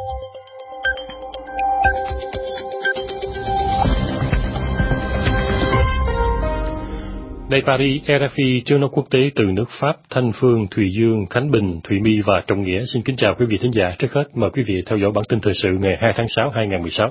Đây Paris, RFI, chương nói quốc tế từ nước Pháp, Thanh Phương, Thùy Dương, Khánh Bình, Thụy My và Trọng Nghĩa xin kính chào quý vị thính giả. Trước hết, mời quý vị theo dõi bản tin thời sự ngày 2 tháng 6, 2016.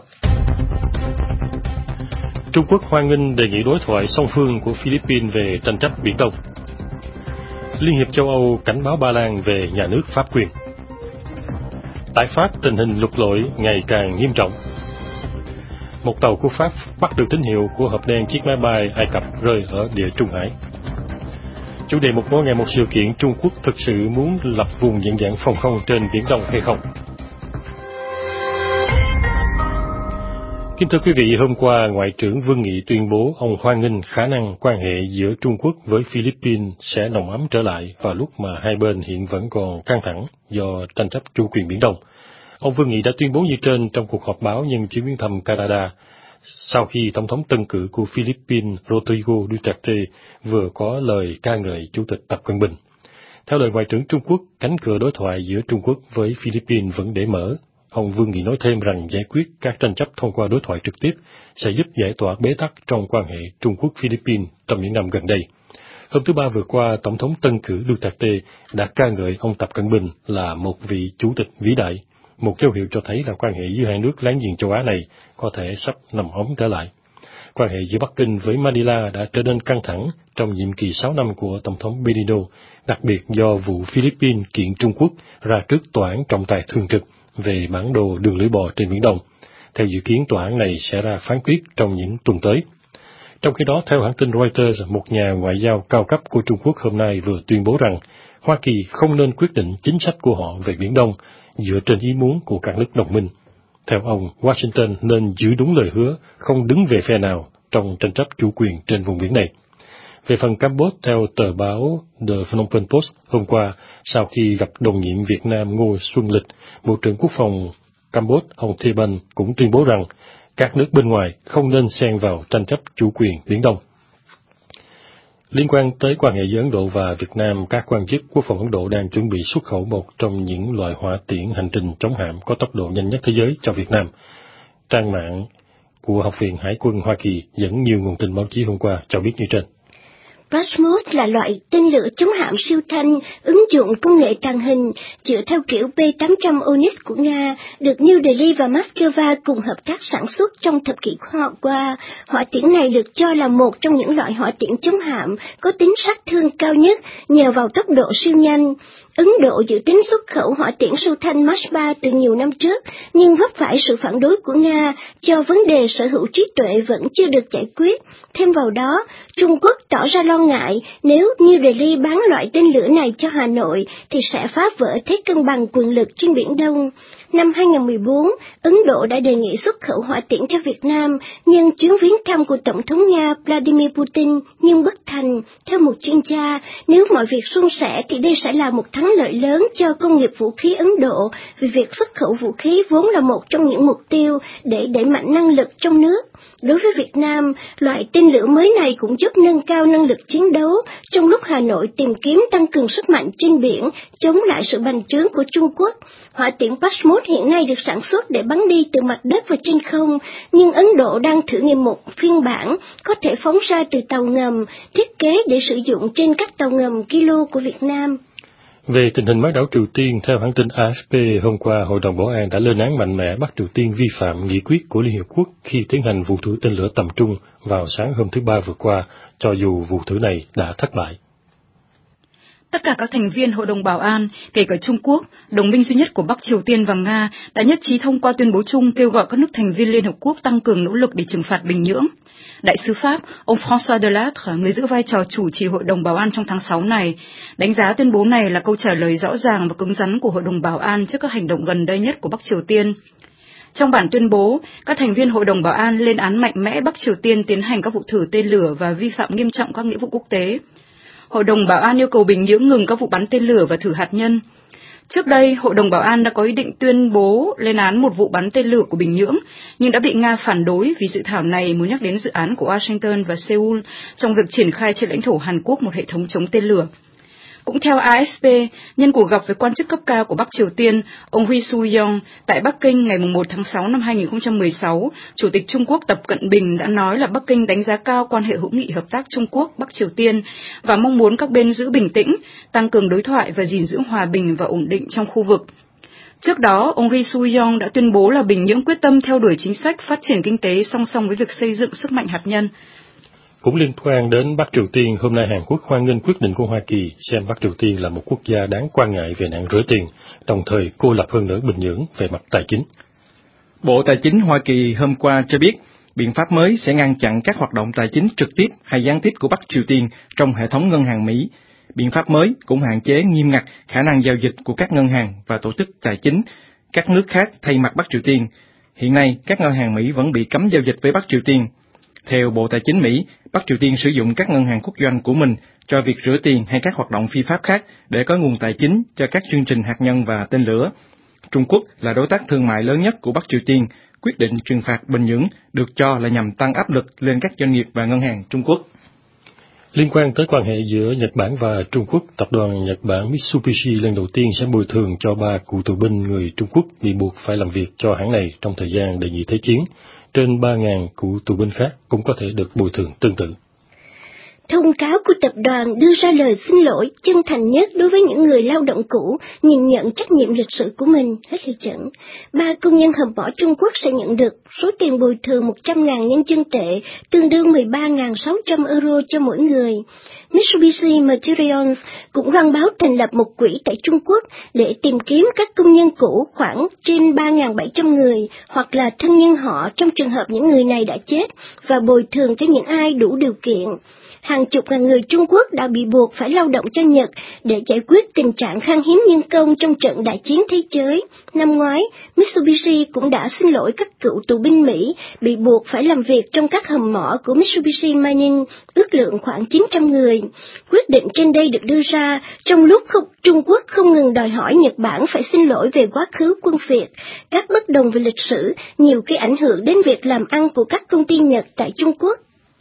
Trung Quốc hoan nghênh đề nghị đối thoại song phương của Philippines về tranh chấp Biển Đông. Liên hiệp châu Âu cảnh báo Ba Lan về nhà nước pháp quyền. Tại Pháp, tình hình lụt lội ngày càng nghiêm trọng. Một tàu của Pháp bắt được tín hiệu của hộp đen chiếc máy bay Ai Cập rơi ở Địa Trung Hải. Chủ đề một mỗi ngày một sự kiện, Trung Quốc thực sự muốn lập vùng nhận dạng phòng không trên Biển Đông hay không? Kính thưa quý vị, hôm qua Ngoại trưởng Vương Nghị tuyên bố ông hoan nghênh khả năng quan hệ giữa Trung Quốc với Philippines sẽ nồng ấm trở lại vào lúc mà hai bên hiện vẫn còn căng thẳng do tranh chấp chủ quyền Biển Đông. Ông Vương Nghị đã tuyên bố như trên trong cuộc họp báo nhân chuyến thăm Canada, sau khi Tổng thống tân cử của Philippines Rodrigo Duterte vừa có lời ca ngợi Chủ tịch Tập Cận Bình. Theo lời Ngoại trưởng Trung Quốc, cánh cửa đối thoại giữa Trung Quốc với Philippines vẫn để mở. Ông Vương Nghị nói thêm rằng giải quyết các tranh chấp thông qua đối thoại trực tiếp sẽ giúp giải tỏa bế tắc trong quan hệ Trung Quốc-Philippines trong những năm gần đây. Hôm thứ Ba vừa qua, Tổng thống tân cử Duterte đã ca ngợi ông Tập Cận Bình là một vị chủ tịch vĩ đại, một dấu hiệu cho thấy là quan hệ giữa hai nước láng giềng châu Á này có thể sắp nằm ấm trở lại. Quan hệ giữa Bắc Kinh với Manila đã trở nên căng thẳng trong nhiệm kỳ 6 năm của Tổng thống Benigno, đặc biệt do vụ Philippines kiện Trung Quốc ra trước tòa án trọng tài thường trực về bản đồ đường lưỡi bò trên Biển Đông. Theo dự kiến, tòa án này sẽ ra phán quyết trong những tuần tới. Trong khi đó, theo hãng tin Reuters, một nhà ngoại giao cao cấp của Trung Quốc hôm nay vừa tuyên bố rằng Hoa Kỳ không nên quyết định chính sách của họ về Biển Đông dựa trên ý muốn của các nước đồng minh. Theo ông, Washington nên giữ đúng lời hứa, không đứng về phe nào trong tranh chấp chủ quyền trên vùng biển này. Về phần Campuchia, theo tờ báo The Phnom Penh Post, hôm qua, sau khi gặp đồng nhiệm Việt Nam Ngô Xuân Lịch, Bộ trưởng Quốc phòng Campuchia, ông The Banh cũng tuyên bố rằng các nước bên ngoài không nên xen vào tranh chấp chủ quyền Biển Đông. Liên quan tới quan hệ giữa Ấn Độ và Việt Nam, các quan chức Quốc phòng Ấn Độ đang chuẩn bị xuất khẩu một trong những loại hỏa tiễn hành trình chống hạm có tốc độ nhanh nhất thế giới cho Việt Nam. Trang mạng của Học viện Hải quân Hoa Kỳ dẫn nhiều nguồn tin báo chí hôm qua cho biết như trên. BrahMos là loại tên lửa chống hạm siêu thanh ứng dụng công nghệ tàng hình dựa theo kiểu P-800 Onyx của Nga, được New Delhi và Moscow cùng hợp tác sản xuất trong thập kỷ qua. Hỏa tiễn này được cho là một trong những loại hỏa tiễn chống hạm có tính sát thương cao nhất nhờ vào tốc độ siêu nhanh. Ấn Độ dự tính xuất khẩu hỏa tiễn siêu thanh Mach 3 từ nhiều năm trước, nhưng vấp phải sự phản đối của Nga cho vấn đề sở hữu trí tuệ vẫn chưa được giải quyết. Thêm vào đó, Trung Quốc tỏ ra lo ngại nếu New Delhi bán loại tên lửa này cho Hà Nội thì sẽ phá vỡ thế cân bằng quyền lực trên Biển Đông. Năm 2014, Ấn Độ đã đề nghị xuất khẩu hỏa tiễn cho Việt Nam, nhưng chuyến viếng thăm của Tổng thống Nga Vladimir Putin nhưng bất thành. Theo một chuyên gia, nếu mọi việc suôn sẻ thì đây sẽ là một thắng lợi lớn cho công nghiệp vũ khí Ấn Độ, vì việc xuất khẩu vũ khí vốn là một trong những mục tiêu để đẩy mạnh năng lực trong nước. Đối với Việt Nam, loại tên lửa mới này cũng giúp nâng cao năng lực chiến đấu trong lúc Hà Nội tìm kiếm tăng cường sức mạnh trên biển, chống lại sự bành trướng của Trung Quốc. Hỏa tiễn BrahMos hiện nay được sản xuất để bắn đi từ mặt đất và trên không, nhưng Ấn Độ đang thử nghiệm một phiên bản có thể phóng ra từ tàu ngầm, thiết kế để sử dụng trên các tàu ngầm Kilo của Việt Nam. Về tình hình bán đảo Triều Tiên, theo hãng tin AFP, hôm qua Hội đồng Bảo an đã lên án mạnh mẽ bắt Triều Tiên vi phạm nghị quyết của Liên Hiệp Quốc khi tiến hành vụ thử tên lửa tầm trung vào sáng hôm thứ Ba vừa qua, cho dù vụ thử này đã thất bại. Tất cả các thành viên Hội đồng Bảo an, kể cả Trung Quốc, đồng minh duy nhất của Bắc Triều Tiên và Nga, đã nhất trí thông qua tuyên bố chung kêu gọi các nước thành viên Liên Hợp Quốc tăng cường nỗ lực để trừng phạt Bình Nhưỡng. Đại sứ Pháp, ông François Delattre, người giữ vai trò chủ trì Hội đồng Bảo an trong tháng 6 này, đánh giá tuyên bố này là câu trả lời rõ ràng và cứng rắn của Hội đồng Bảo an trước các hành động gần đây nhất của Bắc Triều Tiên. Trong bản tuyên bố, các thành viên Hội đồng Bảo an lên án mạnh mẽ Bắc Triều Tiên tiến hành các vụ thử tên lửa và vi phạm nghiêm trọng các nghĩa vụ quốc tế. Hội đồng Bảo an yêu cầu Bình Nhưỡng ngừng các vụ bắn tên lửa và thử hạt nhân. Trước đây, Hội đồng Bảo an đã có ý định tuyên bố lên án một vụ bắn tên lửa của Bình Nhưỡng, nhưng đã bị Nga phản đối vì dự thảo này muốn nhắc đến dự án của Washington và Seoul trong việc triển khai trên lãnh thổ Hàn Quốc một hệ thống chống tên lửa. Cũng theo AFP, nhân cuộc gặp với quan chức cấp cao của Bắc Triều Tiên, ông Ri Su-yong, tại Bắc Kinh ngày 1 tháng 6 năm 2016, Chủ tịch Trung Quốc Tập Cận Bình đã nói là Bắc Kinh đánh giá cao quan hệ hữu nghị hợp tác Trung Quốc-Bắc Triều Tiên và mong muốn các bên giữ bình tĩnh, tăng cường đối thoại và gìn giữ hòa bình và ổn định trong khu vực. Trước đó, ông Ri Su-yong đã tuyên bố là Bình Nhưỡng quyết tâm theo đuổi chính sách phát triển kinh tế song song với việc xây dựng sức mạnh hạt nhân. Cũng liên quan đến Bắc Triều Tiên, hôm nay Hàn Quốc hoan nghênh quyết định của Hoa Kỳ xem Bắc Triều Tiên là một quốc gia đáng quan ngại về nạn rửa tiền, đồng thời cô lập hơn nữa Bình Nhưỡng về mặt tài chính. Bộ Tài chính Hoa Kỳ hôm qua cho biết, biện pháp mới sẽ ngăn chặn các hoạt động tài chính trực tiếp hay gián tiếp của Bắc Triều Tiên trong hệ thống ngân hàng Mỹ. Biện pháp mới cũng hạn chế nghiêm ngặt khả năng giao dịch của các ngân hàng và tổ chức tài chính các nước khác thay mặt Bắc Triều Tiên. Hiện nay, các ngân hàng Mỹ vẫn bị cấm giao dịch với Bắc Triều Tiên. Theo Bộ Tài chính Mỹ, Bắc Triều Tiên sử dụng các ngân hàng quốc doanh của mình cho việc rửa tiền hay các hoạt động phi pháp khác để có nguồn tài chính cho các chương trình hạt nhân và tên lửa. Trung Quốc là đối tác thương mại lớn nhất của Bắc Triều Tiên. Quyết định trừng phạt Bình Nhưỡng được cho là nhằm tăng áp lực lên các doanh nghiệp và ngân hàng Trung Quốc. Liên quan tới quan hệ giữa Nhật Bản và Trung Quốc, tập đoàn Nhật Bản Mitsubishi lần đầu tiên sẽ bồi thường cho 3 cựu tù binh người Trung Quốc bị buộc phải làm việc cho hãng này trong thời gian Đệ nhị Thế chiến. Trên 3.000 cựu tù binh khác cũng có thể được bồi thường tương tự. Thông cáo của tập đoàn đưa ra lời xin lỗi chân thành nhất đối với những người lao động cũ nhìn nhận trách nhiệm lịch sử của mình, hết lời dẫn. 3 công nhân hầm mỏ Trung Quốc sẽ nhận được số tiền bồi thường 100.000 nhân dân tệ, tương đương 13.600 euro cho mỗi người. Mitsubishi Materials cũng loan báo thành lập một quỹ tại Trung Quốc để tìm kiếm các công nhân cũ khoảng trên 3.700 người hoặc là thân nhân họ trong trường hợp những người này đã chết và bồi thường cho những ai đủ điều kiện. Hàng chục ngàn người Trung Quốc đã bị buộc phải lao động cho Nhật để giải quyết tình trạng khan hiếm nhân công trong trận đại chiến thế giới. Năm ngoái, Mitsubishi cũng đã xin lỗi các cựu tù binh Mỹ bị buộc phải làm việc trong các hầm mỏ của Mitsubishi Mining, ước lượng khoảng 900 người. Quyết định trên đây được đưa ra trong lúc Trung Quốc không ngừng đòi hỏi Nhật Bản phải xin lỗi về quá khứ quân Việt, các bất đồng về lịch sử, nhiều cái ảnh hưởng đến việc làm ăn của các công ty Nhật tại Trung Quốc.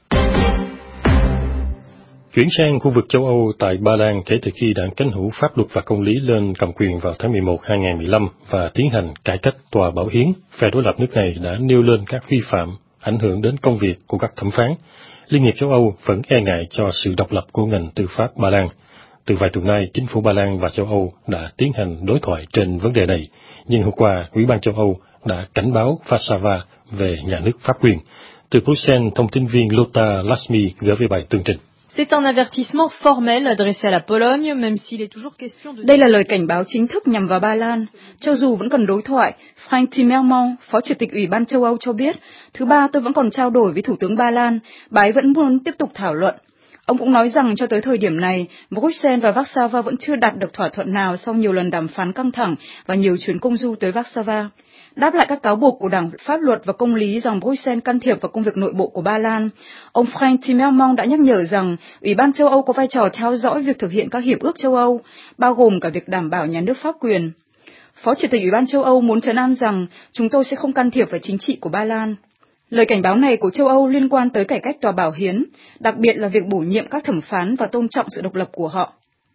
Chuyển sang khu vực châu Âu, tại Ba Lan kể từ khi đảng cánh hữu pháp luật và công lý lên cầm quyền vào tháng 11 2015 và tiến hành cải cách tòa bảo hiến, phe đối lập nước này đã nêu lên các vi phạm ảnh hưởng đến công việc của các thẩm phán. Liên hiệp châu Âu vẫn e ngại cho sự độc lập của ngành tư pháp Ba Lan. Từ vài tuần nay, chính phủ Ba Lan và châu Âu đã tiến hành đối thoại trên vấn đề này, nhưng hôm qua, Ủy ban châu Âu đã cảnh báo Warsaw về nhà nước pháp quyền. Từ Bruxelles, thông tin viên Lotta Lasmi gửi về bài tường trình. C'est un avertissement formel adressé à la Pologne, même s'il est toujours question de... Đây là lời cảnh báo chính thức nhằm vào Ba Lan. Cho dù vẫn cần đối thoại, Frank Timmermans, Phó Chủ tịch Ủy ban châu Âu cho biết, thứ Ba tôi vẫn còn trao đổi với Thủ tướng Ba Lan, bà ấy vẫn muốn tiếp tục thảo luận. Ông cũng nói rằng cho tới thời điểm này, Bruxelles và Warsaw vẫn chưa đạt được thỏa thuận nào sau nhiều lần đàm phán căng thẳng và nhiều chuyến công du tới Warsaw. Đáp lại các cáo buộc của Đảng Pháp luật và Công lý rằng Bruxelles can thiệp vào công việc nội bộ của Ba Lan, ông Frank Timmermans đã nhắc nhở rằng Ủy ban châu Âu có vai trò theo dõi việc thực hiện các hiệp ước châu Âu, bao gồm cả việc đảm bảo nhà nước pháp quyền. Phó Chủ tịch Ủy ban châu Âu muốn trấn an rằng chúng tôi sẽ không can thiệp vào chính trị của Ba Lan. Lời cảnh báo này của châu Âu liên quan tới cải cách tòa bảo hiến, đặc biệt là việc bổ nhiệm các thẩm phán và tôn trọng sự độc lập của họ.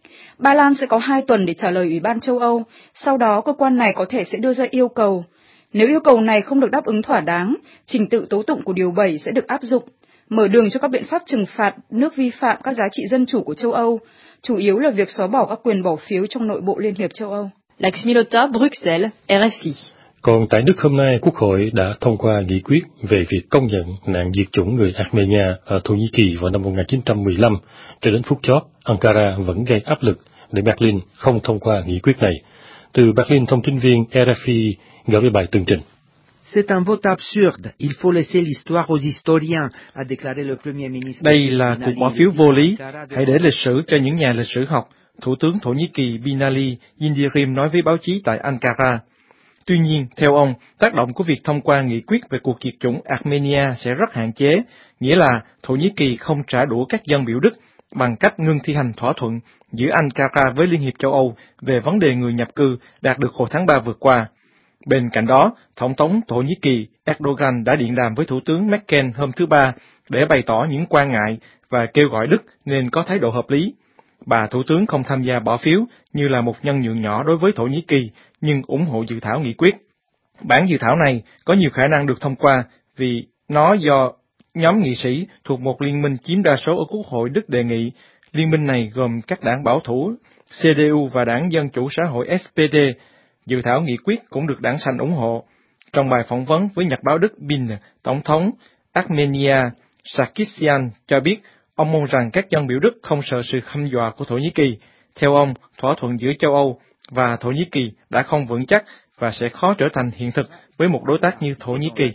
Ba Lan sẽ có 2 tuần để trả lời Ủy ban châu Âu, sau đó cơ quan này có thể sẽ đưa ra yêu cầu. Nếu yêu cầu này không được đáp ứng thỏa đáng, trình tự tố tụng của Điều 7 sẽ được áp dụng, mở đường cho các biện pháp trừng phạt nước vi phạm các giá trị dân chủ của châu Âu, chủ yếu là việc xóa bỏ các quyền bỏ phiếu trong nội bộ Liên hiệp châu Âu. Laxmi-Lotta, Bruxelles, RFI. Còn tại Đức hôm nay, Quốc hội đã thông qua nghị quyết về việc công nhận nạn diệt chủng người Armenia ở Thổ Nhĩ Kỳ vào năm 1915. Cho đến phút chót, Ankara vẫn gây áp lực để Berlin không thông qua nghị quyết này. Từ Berlin, thông tin viên RFI gửi về bài tường trình. C'est un vote absurde. Il faut laisser l'histoire aux historiens, a déclaré le Premier ministre. Đây là cuộc bỏ phiếu vô lý. Hãy để lịch sử cho những nhà lịch sử học. Thủ tướng Thổ Nhĩ Kỳ Binali Yildirim nói với báo chí tại Ankara. Tuy nhiên, theo ông, tác động của việc thông qua nghị quyết về cuộc diệt chủng Armenia sẽ rất hạn chế, nghĩa là Thổ Nhĩ Kỳ không trả đũa các dân biểu Đức bằng cách ngưng thi hành thỏa thuận giữa Ankara với Liên hiệp châu Âu về vấn đề người nhập cư đạt được hồi tháng 3 vừa qua. Bên cạnh đó, Tổng thống Thổ Nhĩ Kỳ Erdogan đã điện đàm với Thủ tướng Merkel hôm thứ Ba để bày tỏ những quan ngại và kêu gọi Đức nên có thái độ hợp lý. bà Thủ tướng không tham gia bỏ phiếu như là một nhân nhượng nhỏ đối với Thổ Nhĩ Kỳ, nhưng ủng hộ dự thảo nghị quyết. Bản dự thảo này có nhiều khả năng được thông qua vì nó do nhóm nghị sĩ thuộc một liên minh chiếm đa số ở Quốc hội Đức đề nghị. Liên minh này gồm các đảng bảo thủ CDU và đảng Dân chủ xã hội SPD. Dự thảo nghị quyết cũng được đảng Xanh ủng hộ. Trong bài phỏng vấn với nhật báo Đức Bild, Tổng thống Armenia Sarkisyan cho biết ông mong rằng các dân biểu Đức không sợ sự hăm dọa của Thổ Nhĩ Kỳ. Theo ông, thỏa thuận giữa châu Âu và Thổ Nhĩ Kỳ đã không vững chắc và sẽ khó trở thành hiện thực với một đối tác như Thổ Nhĩ Kỳ.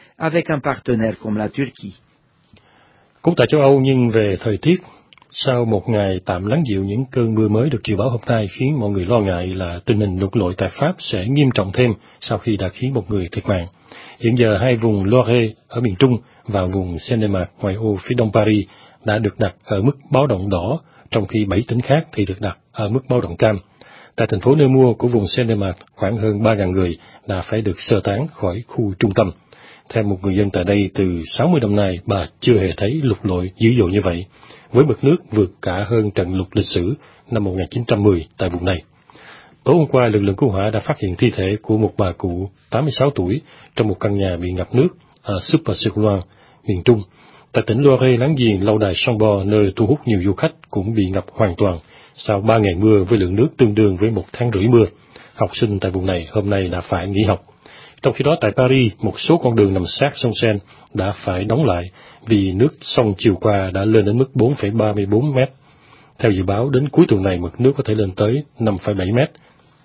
Cũng tại châu Âu nhưng về thời tiết, sau một ngày tạm lắng dịu, những cơn mưa mới được dự báo hôm nay khiến mọi người lo ngại là tình hình lụt lội tại Pháp sẽ nghiêm trọng thêm sau khi đã khiến một người thiệt mạng. Hiện giờ hai vùng Loire ở miền Trung và vùng Seine-Maritime ngoại ô phía đông Paris đã được đặt ở mức báo động đỏ, trong khi 7 tỉnh khác thì được đặt ở mức báo động cam. Tại thành phố Nemours của vùng Seine-Maritime, khoảng hơn 3.000 người đã phải được sơ tán khỏi khu trung tâm. Theo một người dân tại đây, từ 60 năm nay, bà chưa hề thấy lụt lội dữ dội như vậy, với mực nước vượt cả hơn trận lụt lịch sử năm 1910 tại vùng này. Tối hôm qua, lực lượng cứu hỏa đã phát hiện thi thể của một bà cụ 86 tuổi trong một căn nhà bị ngập nước ở Super-Secoulon, miền Trung. Tại tỉnh Loire láng giềng, lâu đài Chambord, nơi thu hút nhiều du khách, cũng bị ngập hoàn toàn sau 3 ngày mưa với lượng nước tương đương với 1 tháng rưỡi mưa. Học sinh tại vùng này hôm nay đã phải nghỉ học. Trong khi đó, tại Paris, một số con đường nằm sát sông Seine đã phải đóng lại vì nước sông chiều qua đã lên đến mức 4,34 mét. Theo dự báo, đến cuối tuần này, mực nước có thể lên tới 5,7 mét.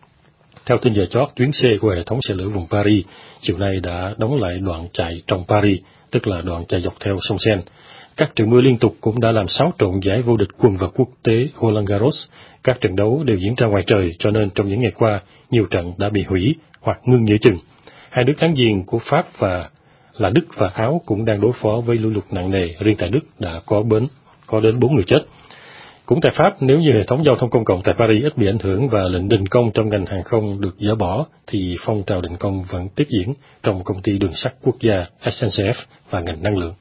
Theo tin giờ chót, tuyến xe của hệ thống xe lửa vùng Paris chiều nay đã đóng lại đoạn chạy trong Paris, tức là đoạn chạy dọc theo sông Seine. Các trận mưa liên tục cũng đã làm xáo trộn giải vô địch quần vợt quốc tế Roland Garros. Các trận đấu đều diễn ra ngoài trời, cho nên trong những ngày qua, nhiều trận đã bị hủy hoặc ngưng giữa chừng. Hai nước láng giềng của Pháp là Đức và Áo cũng đang đối phó với lũ lụt nặng nề. Riêng tại Đức đã có đến 4 người chết. Cũng tại Pháp, nếu như hệ thống giao thông công cộng tại Paris ít bị ảnh hưởng và lệnh đình công trong ngành hàng không được dỡ bỏ, thì phong trào đình công vẫn tiếp diễn trong công ty đường sắt quốc gia SNCF và ngành năng lượng.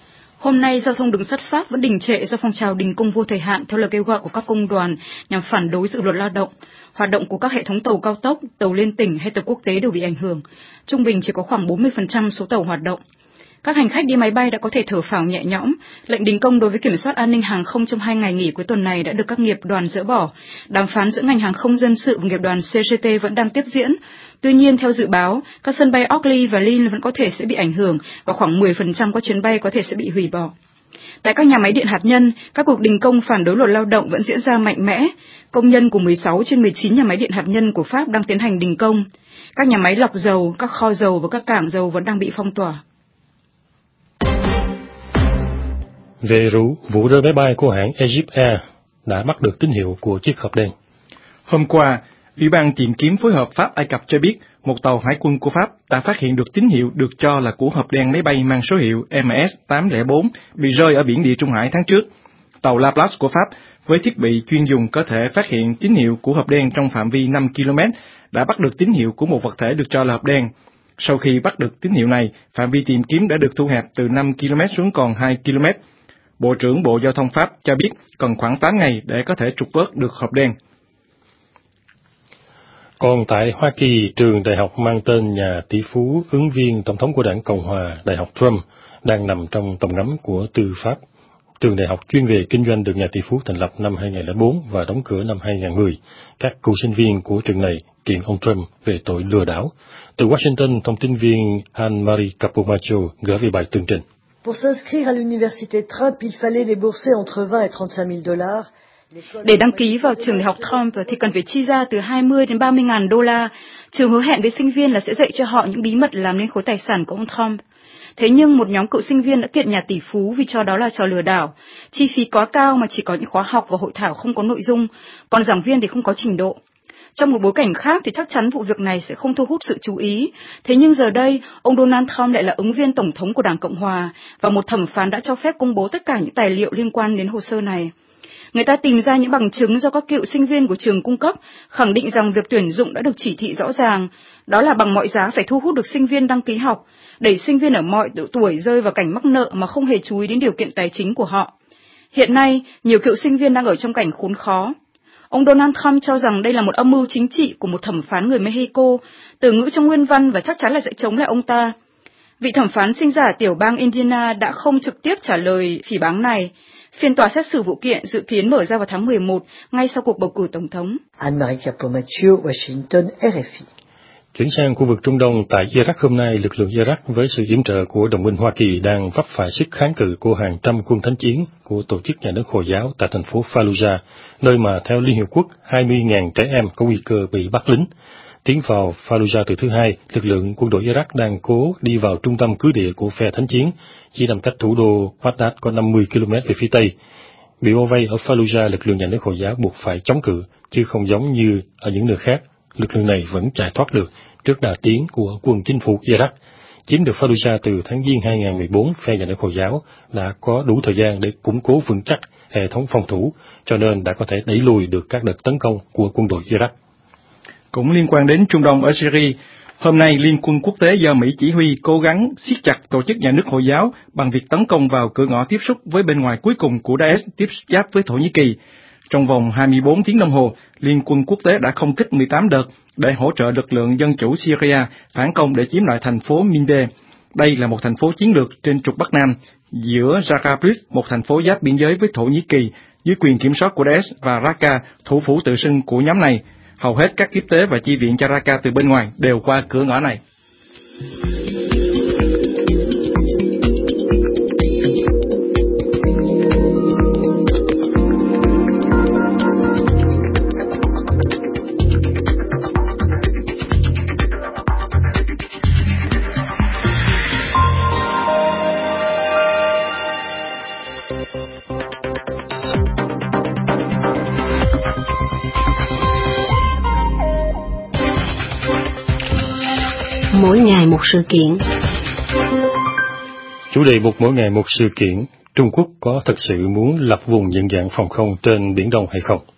Hôm nay, giao thông đường sắt Pháp vẫn đình trệ do phong trào đình công vô thời hạn theo lời kêu gọi của các công đoàn nhằm phản đối dự luật lao động. Hoạt động của các hệ thống tàu cao tốc, tàu liên tỉnh hay tàu quốc tế đều bị ảnh hưởng. Trung bình chỉ có khoảng 40% số tàu hoạt động. Các hành khách đi máy bay đã có thể thở phào nhẹ nhõm. Lệnh đình công đối với kiểm soát an ninh hàng không trong 2 ngày nghỉ cuối tuần này đã được các nghiệp đoàn dỡ bỏ. Đàm phán giữa ngành hàng không dân sự và nghiệp đoàn CGT vẫn đang tiếp diễn. Tuy nhiên, theo dự báo, các sân bay Orly và Lille vẫn có thể sẽ bị ảnh hưởng và khoảng 10% các chuyến bay có thể sẽ bị hủy bỏ. Tại các nhà máy điện hạt nhân, các cuộc đình công phản đối luật lao động vẫn diễn ra mạnh mẽ. Công nhân của 16 trên 19 nhà máy điện hạt nhân của Pháp đang tiến hành đình công. Các nhà máy lọc dầu, các kho dầu và các cảng dầu vẫn đang bị phong tỏa. Về vụ rơi máy bay của hãng Egypt Air đã bắt được tín hiệu của chiếc hộp đen. Hôm qua, Ủy ban tìm kiếm phối hợp Pháp Ai Cập cho biết một tàu hải quân của Pháp đã phát hiện được tín hiệu được cho là của hộp đen máy bay mang số hiệu MS-804 bị rơi ở biển Địa Trung Hải tháng trước. Tàu Laplace của Pháp với thiết bị chuyên dùng có thể phát hiện tín hiệu của hộp đen trong phạm vi 5 km đã bắt được tín hiệu của một vật thể được cho là hộp đen. Sau khi bắt được tín hiệu này, phạm vi tìm kiếm đã được thu hẹp từ 5 km xuống còn 2 km. Bộ trưởng Bộ Giao thông Pháp cho biết cần khoảng 8 ngày để có thể trục vớt được hộp đen. Còn tại Hoa Kỳ, trường đại học mang tên nhà tỷ phú ứng viên tổng thống của đảng Cộng hòa, Đại học Trump, đang nằm trong tầm ngắm của tư pháp. Trường đại học chuyên về kinh doanh được nhà tỷ phú thành lập năm 2004 và đóng cửa năm 2010. Các cựu sinh viên của trường này kiện ông Trump về tội lừa đảo. Từ Washington, thông tin viên Anne-Marie Capomacho gửi về bài tường trình. Pour s'inscrire à l'université Trump, il fallait les bourser entre 20 et 35 000 $. Để đăng ký vào trường đại học Trump thì cần phải chi ra từ 20 đến 30 ngàn đô la. Trường hứa hẹn với sinh viên là sẽ dạy cho họ những bí mật làm nên khối tài sản của ông Trump. Thế nhưng một nhóm cựu sinh viên đã kiện nhà tỷ phú vì cho đó là trò lừa đảo. Chi phí quá cao mà chỉ có những khóa học và hội thảo không có nội dung, còn giảng viên thì không có trình độ. Trong một bối cảnh khác thì chắc chắn vụ việc này sẽ không thu hút sự chú ý. Thế nhưng giờ đây, ông Donald Trump lại là ứng viên tổng thống của Đảng Cộng Hòa và một thẩm phán đã cho phép công bố tất cả những tài liệu liên quan đến hồ sơ này. Người ta tìm ra những bằng chứng do các cựu sinh viên của trường cung cấp, khẳng định rằng việc tuyển dụng đã được chỉ thị rõ ràng, đó là bằng mọi giá phải thu hút được sinh viên đăng ký học, đẩy sinh viên ở mọi độ tuổi rơi vào cảnh mắc nợ mà không hề chú ý đến điều kiện tài chính của họ. Hiện nay, nhiều cựu sinh viên đang ở trong cảnh khốn khó. Ông Donald Trump cho rằng đây là một âm mưu chính trị của một thẩm phán người Mexico, từ ngữ trong nguyên văn và chắc chắn là sẽ chống lại ông ta. Vị thẩm phán sinh ra ở tiểu bang Indiana đã không trực tiếp trả lời phỉ báng này. Phiên tòa xét xử vụ kiện dự kiến mở ra vào tháng 11, ngay sau cuộc bầu cử tổng thống. Anne-Marie Capomaccio, Washington, RFI. Chuyển sang khu vực Trung Đông, tại Iraq hôm nay, lực lượng Iraq với sự yểm trợ của đồng minh Hoa Kỳ đang vấp phải sức kháng cự của hàng trăm quân thánh chiến của tổ chức nhà nước Hồi giáo tại thành phố Fallujah, nơi mà theo Liên Hiệp Quốc 20.000 trẻ em có nguy cơ bị bắt lính. Tiến vào Fallujah từ thứ Hai, lực lượng quân đội Iraq đang cố đi vào trung tâm cứ địa của phe thánh chiến, chỉ nằm cách thủ đô Baghdad có 50 km về phía tây. Bị bao vây ở Fallujah, lực lượng nhà nước Hồi giáo buộc phải chống cự, chứ không giống như ở những nơi khác. Lực lượng này vẫn chạy thoát được trước đà tiến của quân chính phủ Iraq. Chiếm được Fallujah từ tháng Giêng 2014, phe nhà nước Hồi giáo đã có đủ thời gian để củng cố vững chắc hệ thống phòng thủ, cho nên đã có thể đẩy lùi được các đợt tấn công của quân đội Iraq. Cũng liên quan đến Trung Đông ở Syria, hôm nay Liên quân quốc tế do Mỹ chỉ huy cố gắng siết chặt tổ chức nhà nước Hồi giáo bằng việc tấn công vào cửa ngõ tiếp xúc với bên ngoài cuối cùng của Daesh tiếp giáp với Thổ Nhĩ Kỳ. Trong vòng 24 tiếng đồng hồ, Liên quân quốc tế đã không kích 18 đợt để hỗ trợ lực lượng dân chủ Syria phản công để chiếm lại thành phố Minde. Đây là một thành phố chiến lược trên trục Bắc Nam, giữa Jarablus, một thành phố giáp biên giới với Thổ Nhĩ Kỳ, dưới quyền kiểm soát của Daesh, và Raqqa, thủ phủ tự xưng của nhóm này. Hầu hết các tiếp tế và chi viện cho Raqqa từ bên ngoài đều qua cửa ngõ này. Mỗi ngày một sự kiện. Chủ đề một mỗi ngày một sự kiện, Trung Quốc có thật sự muốn lập vùng nhận dạng phòng không trên Biển Đông hay không?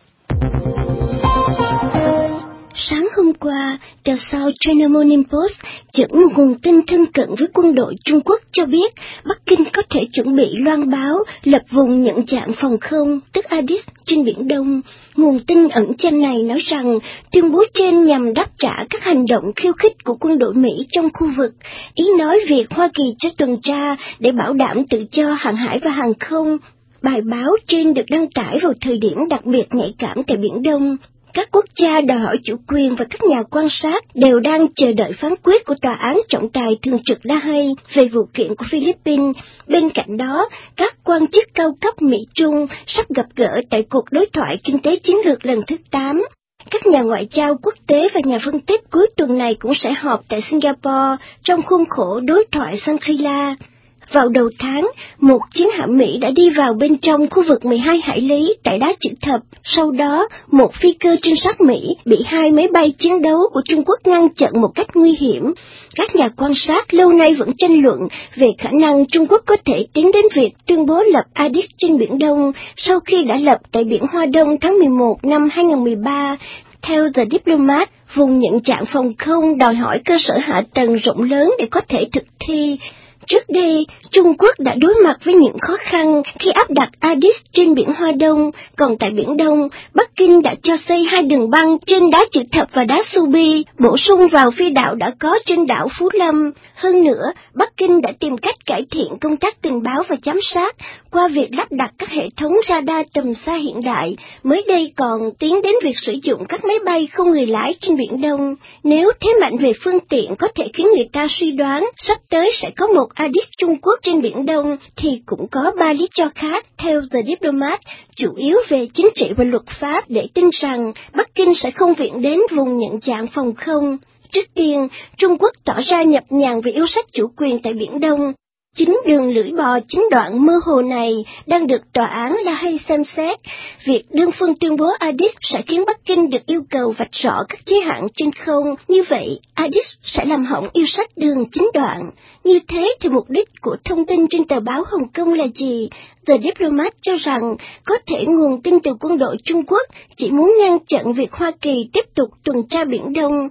Sáng hôm qua, tờ South China Morning Post dẫn một nguồn tin thân cận với quân đội Trung Quốc cho biết Bắc Kinh có thể chuẩn bị loan báo lập vùng nhận dạng phòng không, tức ADIS, trên Biển Đông. Nguồn tin ẩn danh này nói rằng tuyên bố trên nhằm đáp trả các hành động khiêu khích của quân đội Mỹ trong khu vực. Ý nói việc Hoa Kỳ cho tuần tra để bảo đảm tự do hàng hải và hàng không. Bài báo trên được đăng tải vào thời điểm đặc biệt nhạy cảm tại Biển Đông. Các quốc gia đòi hỏi chủ quyền và các nhà quan sát đều đang chờ đợi phán quyết của Tòa án trọng tài thường trực La Hay về vụ kiện của Philippines. Bên cạnh đó, các quan chức cao cấp Mỹ-Trung sắp gặp gỡ tại cuộc đối thoại kinh tế chiến lược lần thứ 8. Các nhà ngoại giao quốc tế và nhà phân tích cuối tuần này cũng sẽ họp tại Singapore trong khuôn khổ đối thoại Shangri-La. Vào đầu tháng, một chiến hạm Mỹ đã đi vào bên trong khu vực 12 hải lý tại đá chữ thập. Sau đó, một phi cơ trinh sát Mỹ bị hai máy bay chiến đấu của Trung Quốc ngăn chặn một cách nguy hiểm. Các nhà quan sát lâu nay vẫn tranh luận về khả năng Trung Quốc có thể tiến đến việc tuyên bố lập ADIS trên Biển Đông sau khi đã lập tại Biển Hoa Đông tháng 11 năm 2013. Theo The Diplomat, vùng nhận dạng phòng không đòi hỏi cơ sở hạ tầng rộng lớn để có thể thực thi. Trước đây, Trung Quốc đã đối mặt với những khó khăn khi áp đặt ADIS trên Biển Hoa Đông, còn tại Biển Đông, Bắc Kinh đã cho xây hai đường băng trên đá chữ thập và đá Subi, bổ sung vào phi đạo đã có trên đảo Phú Lâm. Hơn nữa, Bắc Kinh đã tìm cách cải thiện công tác tình báo và giám sát qua việc lắp đặt các hệ thống radar tầm xa hiện đại, mới đây còn tiến đến việc sử dụng các máy bay không người lái trên Biển Đông. Nếu thế mạnh về phương tiện có thể khiến người ta suy đoán sắp tới sẽ có một ADIS Trung Quốc trên Biển Đông, thì cũng có ba lý do khác, theo The Diplomat, chủ yếu về chính trị và luật pháp để tin rằng Bắc Kinh sẽ không viện đến vùng nhận dạng phòng không. Trước tiên, Trung Quốc tỏ ra nhập nhằng về yêu sách chủ quyền tại Biển Đông. Chính đường lưỡi bò chín đoạn mơ hồ này đang được tòa án La Hay xem xét. Việc đơn phương tuyên bố ADIS sẽ khiến Bắc Kinh được yêu cầu vạch rõ các giới hạn trên không. Như vậy, ADIS sẽ làm hỏng yêu sách đường chín đoạn. Như thế thì mục đích của thông tin trên tờ báo Hồng Kông là gì? The Diplomat cho rằng có thể nguồn tin từ quân đội Trung Quốc chỉ muốn ngăn chặn việc Hoa Kỳ tiếp tục tuần tra Biển Đông.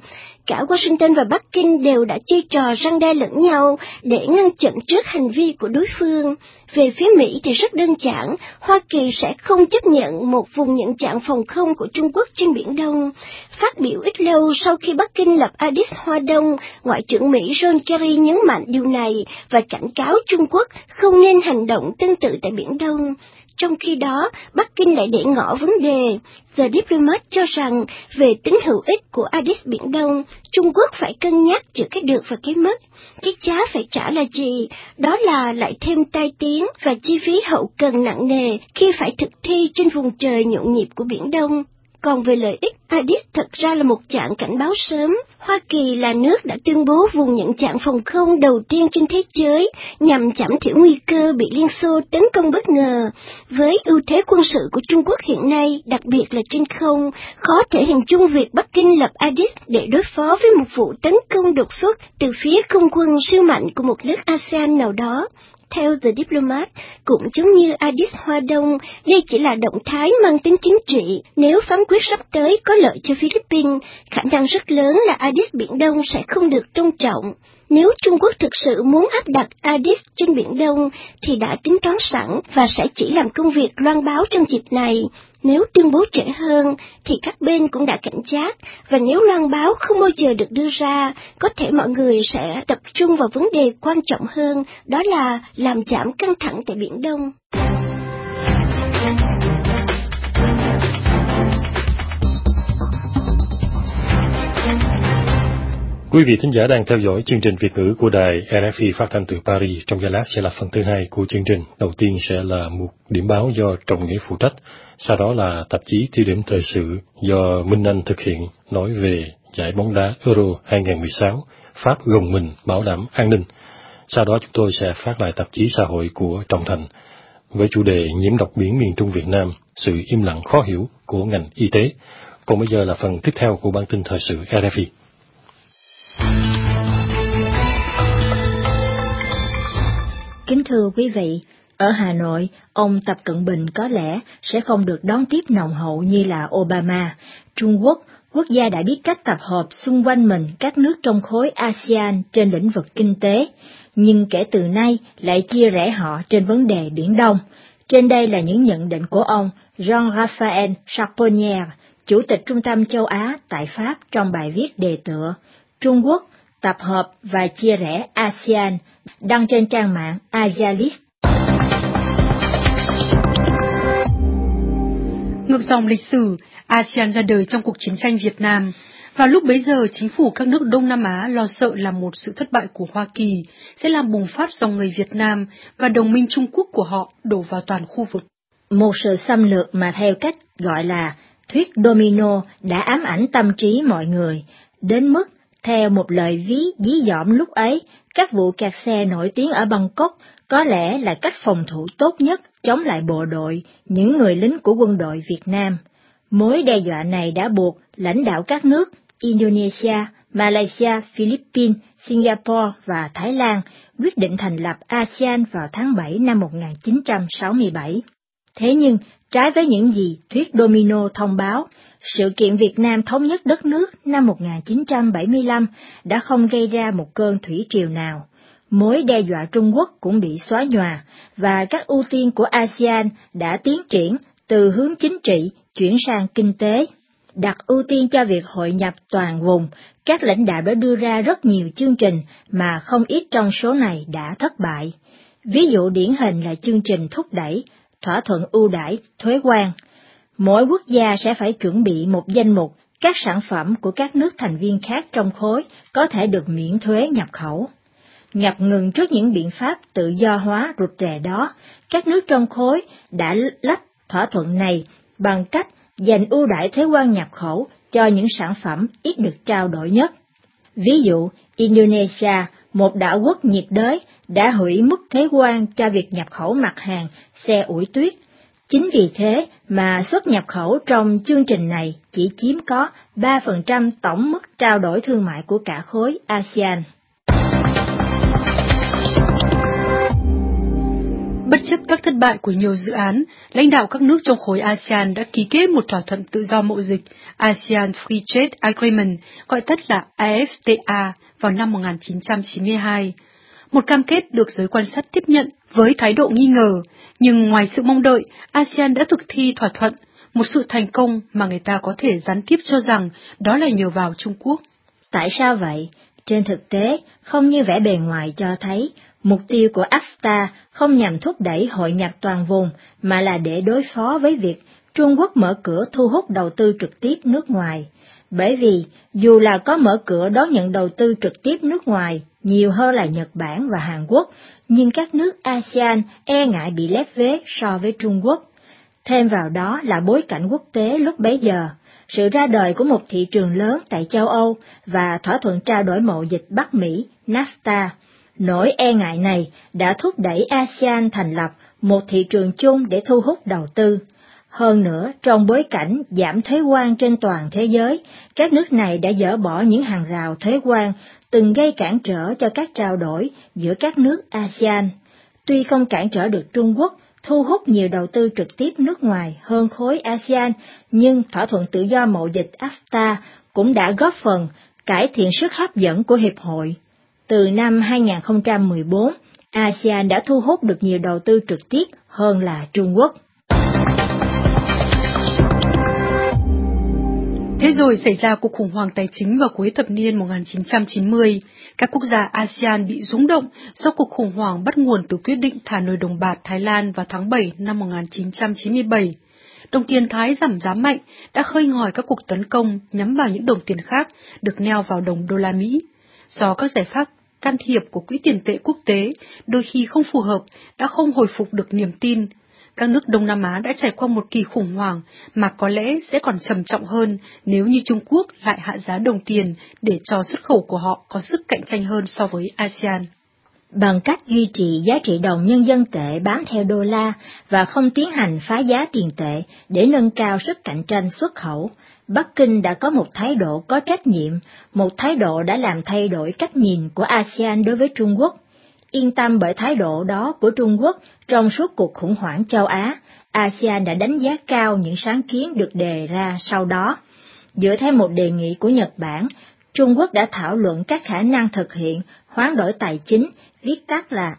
cả Washington và Bắc Kinh đều đã chơi trò răn đe lẫn nhau để ngăn chặn trước hành vi của đối phương. Về phía Mỹ thì rất đơn giản, Hoa Kỳ sẽ không chấp nhận một vùng nhận dạng phòng không của Trung Quốc trên Biển Đông. Phát biểu ít lâu sau khi Bắc Kinh lập Addis Hoa Đông, Ngoại trưởng Mỹ John Kerry nhấn mạnh điều này và cảnh cáo Trung Quốc không nên hành động tương tự tại Biển Đông. Trong khi đó, Bắc Kinh lại để ngỏ vấn đề. The Diplomat cho rằng, về tính hữu ích của Addis Biển Đông, Trung Quốc phải cân nhắc giữa cái được và cái mất. Cái giá phải trả là gì? Đó là lại thêm tai tiếng và chi phí hậu cần nặng nề khi phải thực thi trên vùng trời nhộn nhịp của Biển Đông. Còn về lợi ích, Addis thật ra là một dạng cảnh báo sớm. Hoa Kỳ là nước đã tuyên bố vùng nhận dạng phòng không đầu tiên trên thế giới nhằm giảm thiểu nguy cơ bị Liên Xô tấn công bất ngờ. Với ưu thế quân sự của Trung Quốc hiện nay, đặc biệt là trên không, khó thể hình dung việc Bắc Kinh lập Addis để đối phó với một vụ tấn công đột xuất từ phía không quân siêu mạnh của một nước ASEAN nào đó. Theo The Diplomat, cũng giống như Addis Hoa Đông, đây chỉ là động thái mang tính chính trị. Nếu phán quyết sắp tới có lợi cho Philippines, khả năng rất lớn là Addis Biển Đông sẽ không được tôn trọng. Nếu Trung Quốc thực sự muốn áp đặt Addis trên Biển Đông, thì đã tính toán sẵn và sẽ chỉ làm công việc loan báo trong dịp này. Nếu tuyên bố trễ hơn, thì các bên cũng đã cảnh giác, và nếu loan báo không bao giờ được đưa ra, có thể mọi người sẽ tập trung vào vấn đề quan trọng hơn, đó là làm giảm căng thẳng tại Biển Đông. Quý vị thính giả đang theo dõi chương trình Việt ngữ của đài RFI phát thanh từ Paris. Trong giây lát sẽ là phần thứ hai của chương trình. Đầu tiên sẽ là một điểm báo do Trọng Nghĩa phụ trách, sau đó là tạp chí Tiêu điểm thời sự do Minh Anh thực hiện, nói về giải bóng đá Euro 2016, Pháp gồng mình bảo đảm an ninh. Sau đó chúng tôi sẽ phát lại tạp chí xã hội của Trọng Thành với chủ đề nhiễm độc biển miền Trung Việt Nam, sự im lặng khó hiểu của ngành y tế. Còn bây giờ là phần tiếp theo của bản tin thời sự RFI. Kính thưa quý vị, ở Hà Nội, ông Tập Cận Bình có lẽ sẽ không được đón tiếp nồng hậu như là Obama. Trung Quốc, quốc gia đã biết cách tập hợp xung quanh mình các nước trong khối ASEAN trên lĩnh vực kinh tế, nhưng kể từ nay lại chia rẽ họ trên vấn đề Biển Đông. Trên đây là những nhận định của ông Jean-Raphaël Charbonnier, Chủ tịch Trung tâm Châu Á tại Pháp trong bài viết đề tựa Trung Quốc, tập hợp và chia rẽ ASEAN, đăng trên trang mạng Asialist. Ngược dòng lịch sử, ASEAN ra đời trong cuộc chiến tranh Việt Nam. Vào lúc bấy giờ, chính phủ các nước Đông Nam Á lo sợ là một sự thất bại của Hoa Kỳ sẽ làm bùng phát dòng người Việt Nam và đồng minh Trung Quốc của họ đổ vào toàn khu vực. Một sự xâm lược mà theo cách gọi là thuyết domino đã ám ảnh tâm trí mọi người, đến mức theo một lời ví dí dỏm lúc ấy, các vụ kẹt xe nổi tiếng ở Bangkok có lẽ là cách phòng thủ tốt nhất chống lại bộ đội, những người lính của quân đội Việt Nam. Mối đe dọa này đã buộc lãnh đạo các nước Indonesia, Malaysia, Philippines, Singapore và Thái Lan quyết định thành lập ASEAN vào tháng 7 năm 1967. Thế nhưng, trái với những gì thuyết domino thông báo, sự kiện Việt Nam thống nhất đất nước năm 1975 đã không gây ra một cơn thủy triều nào. Mối đe dọa Trung Quốc cũng bị xóa nhòa, và các ưu tiên của ASEAN đã tiến triển từ hướng chính trị chuyển sang kinh tế. Đặt ưu tiên cho việc hội nhập toàn vùng, các lãnh đạo đã đưa ra rất nhiều chương trình mà không ít trong số này đã thất bại. Ví dụ điển hình là chương trình thúc đẩy thỏa thuận ưu đãi thuế quan. Mỗi quốc gia sẽ phải chuẩn bị một danh mục các sản phẩm của các nước thành viên khác trong khối có thể được miễn thuế nhập khẩu. Ngập ngừng trước những biện pháp tự do hóa rụt rè đó, các nước trong khối đã lách thỏa thuận này bằng cách dành ưu đãi thuế quan nhập khẩu cho những sản phẩm ít được trao đổi nhất. Ví dụ, Indonesia, một đảo quốc nhiệt đới, đã hủy mức thuế quan cho việc nhập khẩu mặt hàng xe ủi tuyết. Chính vì thế mà xuất nhập khẩu trong chương trình này chỉ chiếm có 3% tổng mức trao đổi thương mại của cả khối ASEAN. Bất chấp các thất bại của nhiều dự án, lãnh đạo các nước trong khối ASEAN đã ký kết một thỏa thuận tự do mậu dịch ASEAN Free Trade Agreement, gọi tắt là AFTA, vào năm 1992. Một cam kết được giới quan sát tiếp nhận với thái độ nghi ngờ, nhưng ngoài sự mong đợi, ASEAN đã thực thi thỏa thuận, một sự thành công mà người ta có thể gián tiếp cho rằng đó là nhờ vào Trung Quốc. Tại sao vậy? Trên thực tế, không như vẻ bề ngoài cho thấy, mục tiêu của AFTA không nhằm thúc đẩy hội nhập toàn vùng, mà là để đối phó với việc Trung Quốc mở cửa thu hút đầu tư trực tiếp nước ngoài. Bởi vì, dù là có mở cửa đón nhận đầu tư trực tiếp nước ngoài nhiều hơn là Nhật Bản và Hàn Quốc, nhưng các nước ASEAN e ngại bị lép vế so với Trung Quốc. Thêm vào đó là bối cảnh quốc tế lúc bấy giờ, sự ra đời của một thị trường lớn tại châu Âu và thỏa thuận trao đổi mậu dịch Bắc Mỹ, NAFTA. Nỗi e ngại này đã thúc đẩy ASEAN thành lập một thị trường chung để thu hút đầu tư. Hơn nữa, trong bối cảnh giảm thuế quan trên toàn thế giới, các nước này đã dỡ bỏ những hàng rào thuế quan từng gây cản trở cho các trao đổi giữa các nước ASEAN. Tuy không cản trở được Trung Quốc thu hút nhiều đầu tư trực tiếp nước ngoài hơn khối ASEAN, nhưng thỏa thuận tự do mậu dịch AFTA cũng đã góp phần cải thiện sức hấp dẫn của hiệp hội. Từ năm 2014, ASEAN đã thu hút được nhiều đầu tư trực tiếp hơn là Trung Quốc. Thế rồi xảy ra cuộc khủng hoảng tài chính vào cuối thập niên 1990. Các quốc gia ASEAN bị rúng động do cuộc khủng hoảng bắt nguồn từ quyết định thả nổi đồng bạc Thái Lan vào tháng 7 năm 1997. Đồng tiền Thái giảm giá mạnh đã khơi ngòi các cuộc tấn công nhắm vào những đồng tiền khác được neo vào đồng đô la Mỹ. Do các giải pháp can thiệp của Quỹ tiền tệ quốc tế đôi khi không phù hợp đã không hồi phục được niềm tin. Các nước Đông Nam Á đã trải qua một kỳ khủng hoảng mà có lẽ sẽ còn trầm trọng hơn nếu như Trung Quốc lại hạ giá đồng tiền để cho xuất khẩu của họ có sức cạnh tranh hơn so với ASEAN. Bằng cách duy trì giá trị đồng nhân dân tệ bám theo đô la và không tiến hành phá giá tiền tệ để nâng cao sức cạnh tranh xuất khẩu, Bắc Kinh đã có một thái độ có trách nhiệm, một thái độ đã làm thay đổi cách nhìn của ASEAN đối với Trung Quốc. Yên tâm bởi thái độ đó của Trung Quốc trong suốt cuộc khủng hoảng châu Á, ASEAN đã đánh giá cao những sáng kiến được đề ra sau đó. Dựa theo một đề nghị của Nhật Bản, Trung Quốc đã thảo luận các khả năng thực hiện hoán đổi tài chính, viết tắt là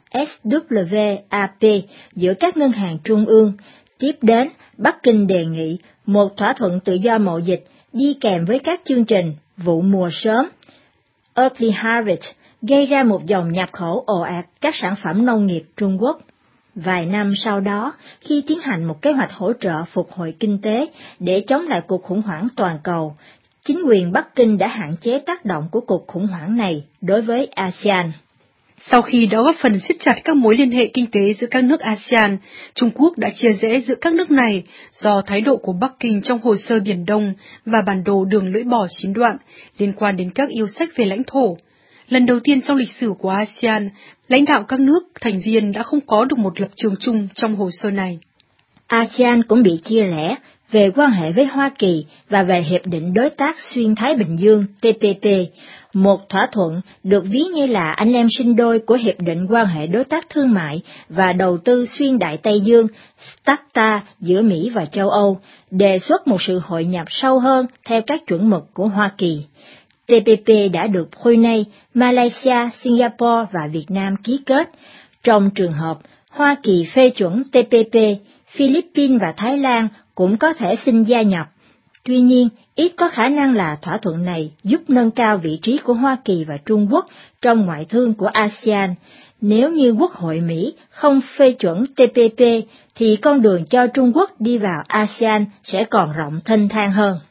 SWAP, giữa các ngân hàng trung ương. Tiếp đến, Bắc Kinh đề nghị một thỏa thuận tự do mậu dịch đi kèm với các chương trình vụ mùa sớm, Early Harvest, gây ra một dòng nhập khẩu ồ ạt các sản phẩm nông nghiệp Trung Quốc. Vài năm sau đó, khi tiến hành một kế hoạch hỗ trợ phục hồi kinh tế để chống lại cuộc khủng hoảng toàn cầu, chính quyền Bắc Kinh đã hạn chế tác động của cuộc khủng hoảng này đối với ASEAN. Sau khi đã góp phần siết chặt các mối liên hệ kinh tế giữa các nước ASEAN, Trung Quốc đã chia rẽ giữa các nước này do thái độ của Bắc Kinh trong hồ sơ Biển Đông và bản đồ đường lưỡi bò 9 đoạn liên quan đến các yêu sách về lãnh thổ. Lần đầu tiên trong lịch sử của ASEAN, lãnh đạo các nước thành viên đã không có được một lập trường chung trong hồ sơ này. ASEAN cũng bị chia rẽ về quan hệ với Hoa Kỳ và về Hiệp định Đối tác Xuyên Thái Bình Dương TPP, một thỏa thuận được ví như là anh em sinh đôi của Hiệp định quan hệ đối tác thương mại và đầu tư xuyên Đại Tây Dương STAFTA giữa Mỹ và châu Âu, đề xuất một sự hội nhập sâu hơn theo các chuẩn mực của Hoa Kỳ. TPP đã được Brunei, Malaysia, Singapore và Việt Nam ký kết. Trong trường hợp Hoa Kỳ phê chuẩn TPP, Philippines và Thái Lan cũng có thể xin gia nhập. Tuy nhiên, ít có khả năng là thỏa thuận này giúp nâng cao vị trí của Hoa Kỳ và Trung Quốc trong ngoại thương của ASEAN. Nếu như Quốc hội Mỹ không phê chuẩn TPP, thì con đường cho Trung Quốc đi vào ASEAN sẽ còn rộng thênh thang hơn.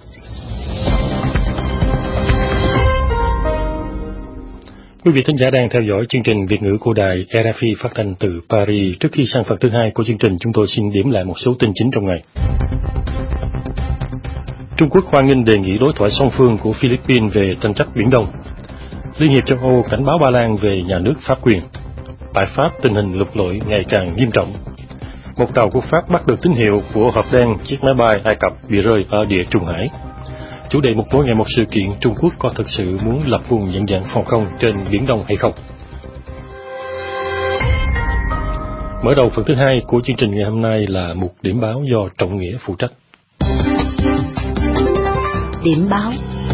Quý vị thính giả đang theo dõi chương trình Việt ngữ của đài RFI phát thanh từ Paris. Trước khi sang phần thứ hai của chương trình, chúng tôi xin điểm lại một số tin chính trong ngày. Trung Quốc hoan nghênh đề nghị đối thoại song phương của Philippines về tranh chấp Biển Đông. Liên hiệp châu Âu cảnh báo Ba Lan về nhà nước pháp quyền. Tại Pháp, tình hình lụt lội ngày càng nghiêm trọng. Một tàu của Pháp bắt được tín hiệu của hộp đen chiếc máy bay Ai Cập bị rơi ở địa Trung Hải. Chủ đề một mỗi ngày một sự kiện, Trung Quốc có thực sự muốn lập vùng nhận dạng phòng không trên Biển Đông hay không? Mở đầu phần thứ hai của chương trình ngày hôm nay là mục điểm báo do Trọng Nghĩa phụ trách. Điểm báo.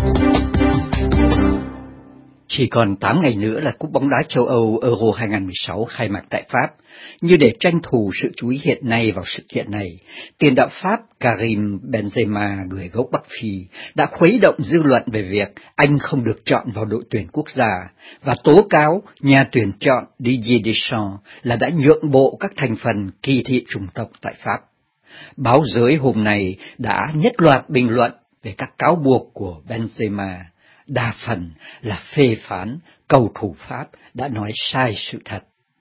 Chỉ còn 8 ngày nữa là Cúp bóng đá châu Âu Euro 2016 khai mạc tại Pháp. Như để tranh thủ sự chú ý hiện nay vào sự kiện này, tiền đạo Pháp Karim Benzema, người gốc Bắc Phi, đã khuấy động dư luận về việc anh không được chọn vào đội tuyển quốc gia và tố cáo nhà tuyển chọn Didier Deschamps là đã nhượng bộ các thành phần kỳ thị chủng tộc tại Pháp. Báo Giới hôm nay đã nhất loạt bình luận về các cáo buộc của Benzema, đa phần là phê phán cầu thủ Pháp đã nói sai sự thật.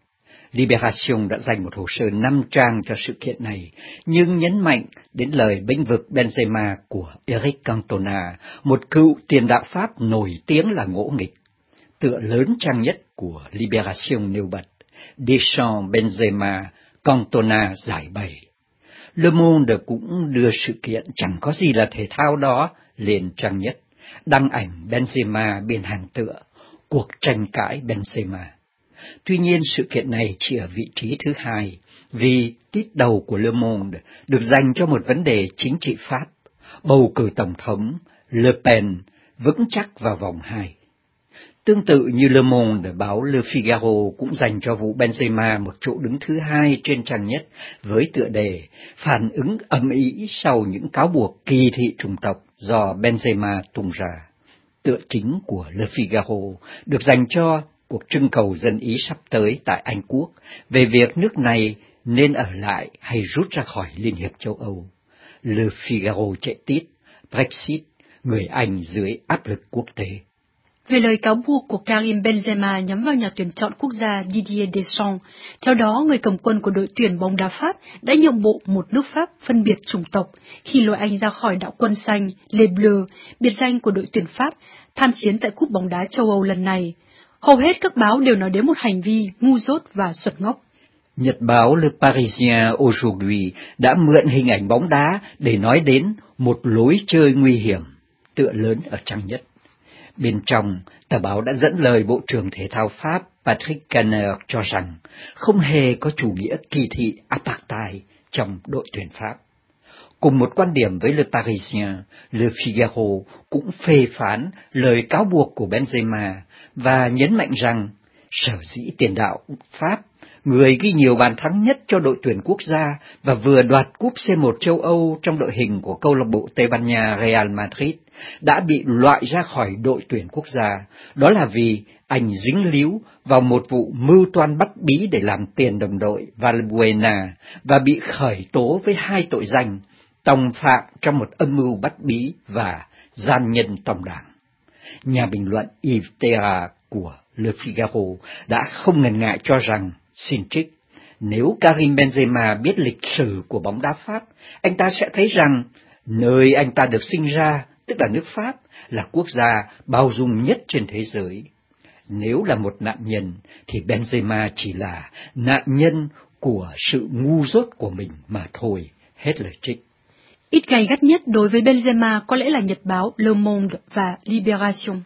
Libération đã dành một hồ sơ 5 trang cho sự kiện này, nhưng nhấn mạnh đến lời bênh vực Benzema của Eric Cantona, một cựu tiền đạo Pháp nổi tiếng là ngỗ nghịch. Tựa lớn trang nhất của Libération nêu bật: Deschamps, Benzema, Cantona giải bày. Le Monde cũng đưa sự kiện chẳng có gì là thể thao đó lên trang nhất, đăng ảnh Benzema bên hàng tựa, cuộc tranh cãi Benzema. Tuy nhiên sự kiện này chỉ ở vị trí thứ hai, vì tít đầu của Le Monde được dành cho một vấn đề chính trị Pháp, bầu cử tổng thống Le Pen vững chắc vào vòng 2. Tương tự như Le Monde, báo Le Figaro cũng dành cho vụ Benzema một chỗ đứng thứ hai trên trang nhất với tựa đề phản ứng ầm ĩ sau những cáo buộc kỳ thị chủng tộc do Benzema tung ra. Tựa chính của Le Figaro được dành cho cuộc trưng cầu dân Ý sắp tới tại Anh Quốc về việc nước này nên ở lại hay rút ra khỏi Liên hiệp châu Âu. Le Figaro chạy tít: Brexit, người Anh dưới áp lực quốc tế. Về lời cáo buộc của Karim Benzema nhắm vào nhà tuyển chọn quốc gia Didier Deschamps, theo đó người cầm quân của đội tuyển bóng đá Pháp đã nhượng bộ một nước Pháp phân biệt chủng tộc khi lôi anh ra khỏi đạo quân xanh Les Bleus, biệt danh của đội tuyển Pháp tham chiến tại Cúp bóng đá châu Âu lần này. Hầu hết các báo đều nói đến một hành vi ngu dốt và xuẩn ngốc. Nhật báo Le Parisien Aujourd'hui đã mượn hình ảnh bóng đá để nói đến một lối chơi nguy hiểm, tựa lớn ở trang nhất. Bên trong, tờ báo đã dẫn lời Bộ trưởng Thể thao Pháp Patrick Caner cho rằng không hề có chủ nghĩa kỳ thị apartheid trong đội tuyển Pháp. Cùng một quan điểm với Le Parisien, Le Figaro cũng phê phán lời cáo buộc của Benzema và nhấn mạnh rằng sở dĩ tiền đạo Pháp, người ghi nhiều bàn thắng nhất cho đội tuyển quốc gia và vừa đoạt cúp C1 châu Âu trong đội hình của câu lạc bộ Tây Ban Nha Real Madrid, đã bị loại ra khỏi đội tuyển quốc gia, đó là vì anh dính líu vào một vụ mưu toan bắt bí để làm tiền đồng đội Valbuena và bị khởi tố với 2 tội danh: tòng phạm trong một âm mưu bắt bí và gian nhân tổng đảng. Nhà bình luận Yves Terra của Le Figaro đã không ngần ngại cho rằng, xin trích: nếu Karim Benzema biết lịch sử của bóng đá Pháp, anh ta sẽ thấy rằng nơi anh ta được sinh ra, tức là nước Pháp, là quốc gia bao dung nhất trên thế giới. Nếu là một nạn nhân, thì Benzema chỉ là nạn nhân của sự ngu dốt của mình mà thôi. Hết lời trích. Ít gay gắt nhất đối với Benzema có lẽ là nhật báo Le Monde và Libération.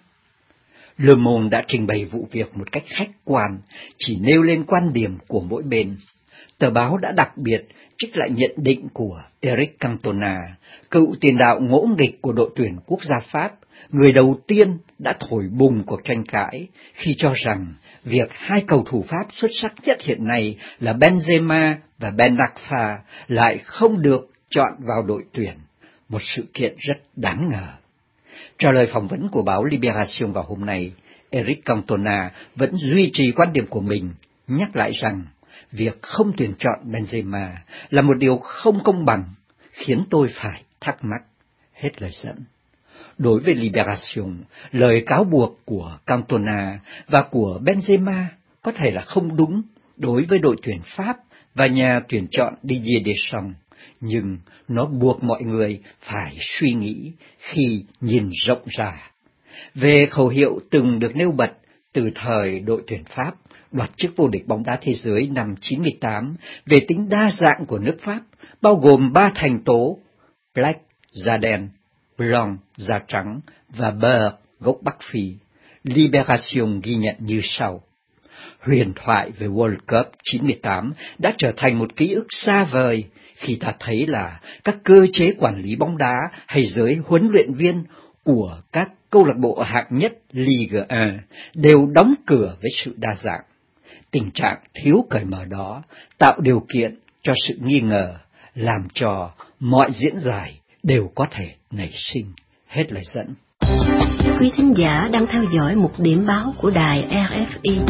Le Monde đã trình bày vụ việc một cách khách quan, chỉ nêu lên quan điểm của mỗi bên. Tờ báo đã đặc biệt trích lại nhận định của Eric Cantona, cựu tiền đạo ngỗ nghịch của đội tuyển quốc gia Pháp, người đầu tiên đã thổi bùng cuộc tranh cãi khi cho rằng việc 2 cầu thủ Pháp xuất sắc nhất hiện nay là Benzema và Ben Arfa lại không được chọn vào đội tuyển, một sự kiện rất đáng ngờ. Trả lời phỏng vấn của báo Libération vào hôm nay, Eric Cantona vẫn duy trì quan điểm của mình, nhắc lại rằng việc không tuyển chọn Benzema là một điều không công bằng, khiến tôi phải thắc mắc. Hết lời dẫn. Đối với Libération, lời cáo buộc của Cantona và của Benzema có thể là không đúng đối với đội tuyển Pháp và nhà tuyển chọn Didier Deschamps, nhưng nó buộc mọi người phải suy nghĩ khi nhìn rộng ra. Về khẩu hiệu từng được nêu bật từ thời đội tuyển Pháp đoạt chức vô địch bóng đá thế giới năm 98 về tính đa dạng của nước Pháp, bao gồm 3 thành tố: Black, da đen, Blanc, da trắng và Beurre, gốc Bắc Phi, Libération ghi nhận như sau: Huyền thoại về World Cup 98 đã trở thành một ký ức xa vời khi ta thấy là các cơ chế quản lý bóng đá hay giới huấn luyện viên của các câu lạc bộ hạng nhất Ligue 1 đều đóng cửa với sự đa dạng. Tình trạng thiếu cởi mở đó tạo điều kiện cho sự nghi ngờ, làm cho mọi diễn giải đều có thể nảy sinh. Hết lời dẫn. Quý thính giả đang theo dõi một điểm báo của đài RFI.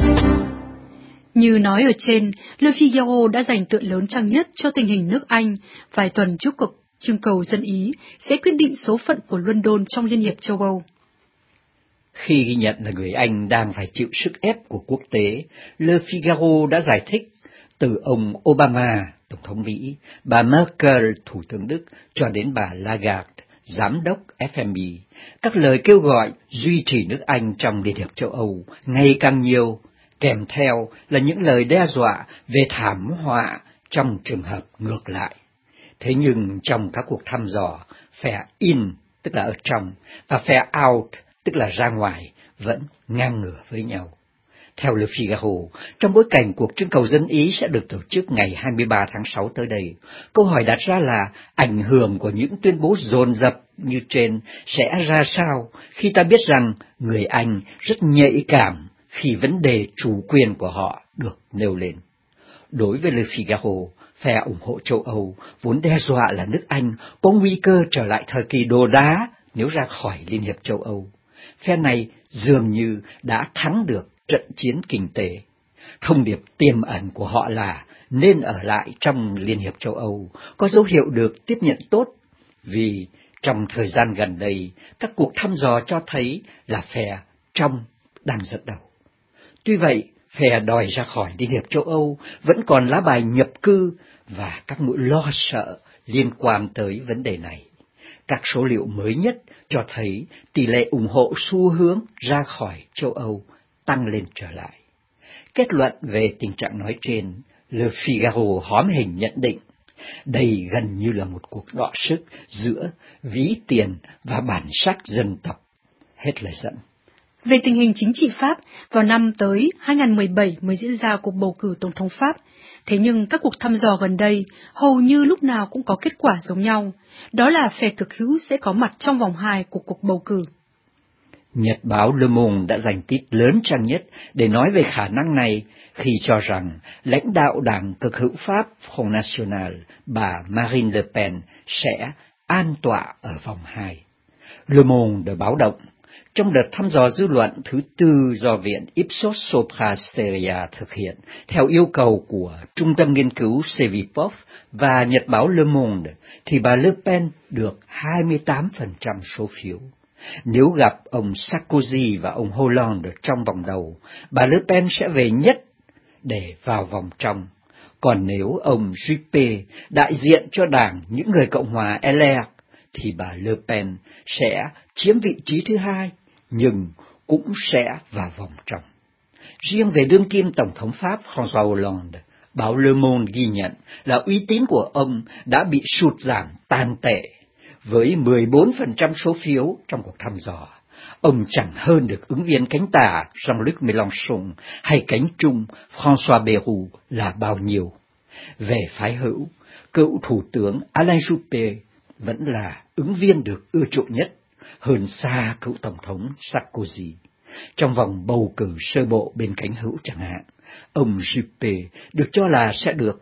Như nói ở trên, Le Figaro đã dành tựa lớn trang nhất cho tình hình nước Anh vài tuần trước cuộc trưng cầu dân Ý sẽ quyết định số phận của London trong Liên hiệp châu Âu. Khi ghi nhận là người Anh đang phải chịu sức ép của quốc tế, Le Figaro đã giải thích từ ông Obama, Tổng thống Mỹ, bà Merkel, Thủ tướng Đức, cho đến bà Lagarde, Giám đốc FMI, các lời kêu gọi duy trì nước Anh trong Liên hiệp châu Âu ngày càng nhiều, kèm theo là những lời đe dọa về thảm họa trong trường hợp ngược lại. Thế nhưng trong các cuộc thăm dò, phe in, tức là ở trong, và phe out, tức là ra ngoài, vẫn ngang ngửa với nhau. Theo Le Figaro, trong bối cảnh cuộc trưng cầu dân Ý sẽ được tổ chức ngày 23 tháng 6 tới đây, câu hỏi đặt ra là ảnh hưởng của những tuyên bố dồn dập như trên sẽ ra sao khi ta biết rằng người Anh rất nhạy cảm khi vấn đề chủ quyền của họ được nêu lên. Đối với Le Figaro, phe ủng hộ châu Âu vốn đe dọa là nước Anh có nguy cơ trở lại thời kỳ đồ đá nếu ra khỏi Liên hiệp châu Âu. Phe này dường như đã thắng được trận chiến kinh tế. Thông điệp tiềm ẩn của họ là nên ở lại trong Liên hiệp châu Âu có dấu hiệu được tiếp nhận tốt, vì trong thời gian gần đây các cuộc thăm dò cho thấy là phe trong đang dẫn đầu. Tuy vậy, phe đòi ra khỏi Liên hiệp châu Âu vẫn còn lá bài nhập cư và các nỗi lo sợ liên quan tới vấn đề này. Các số liệu mới nhất cho thấy tỷ lệ ủng hộ xu hướng ra khỏi châu Âu tăng lên trở lại. Kết luận về tình trạng nói trên, Le Figaro hóm hình nhận định, đây gần như là một cuộc đọ sức giữa ví tiền và bản sắc dân tộc. Hết lời dẫn. Về tình hình chính trị Pháp, vào năm tới 2017 mới diễn ra cuộc bầu cử tổng thống Pháp. Thế nhưng các cuộc thăm dò gần đây hầu như lúc nào cũng có kết quả giống nhau, đó là phe cực hữu sẽ có mặt trong vòng 2 của cuộc bầu cử. Nhật báo Le Monde đã dành tít lớn trang nhất để nói về khả năng này khi cho rằng lãnh đạo đảng cực hữu Pháp Front National, bà Marine Le Pen, sẽ an tọa ở vòng 2. Le Monde báo động, trong đợt thăm dò dư luận thứ tư do Viện Ipsos-Sopra Steria thực hiện, theo yêu cầu của Trung tâm Nghiên cứu Sevipov và Nhật báo Le Monde, thì bà Le Pen được 28% số phiếu. Nếu gặp ông Sarkozy và ông Hollande trong vòng đầu, bà Le Pen sẽ về nhất để vào vòng trong. Còn nếu ông Juppé đại diện cho đảng những người Cộng hòa LR, thì bà Le Pen sẽ chiếm vị trí thứ 2, nhưng cũng sẽ vào vòng trong. Riêng về đương kim Tổng thống Pháp François Hollande, báo Le Monde ghi nhận là uy tín của ông đã bị sụt giảm tàn tệ, với 14% số phiếu trong cuộc thăm dò. Ông chẳng hơn được ứng viên cánh tả Jean-Luc Mélenchon hay cánh trung François Bayrou là bao nhiêu. Về phái hữu, cựu Thủ tướng Alain Juppé vẫn là ứng viên được ưa chuộng nhất, hơn xa cựu Tổng thống Sarkozy. Trong vòng bầu cử sơ bộ bên cánh hữu chẳng hạn, ông Juppé được cho là sẽ được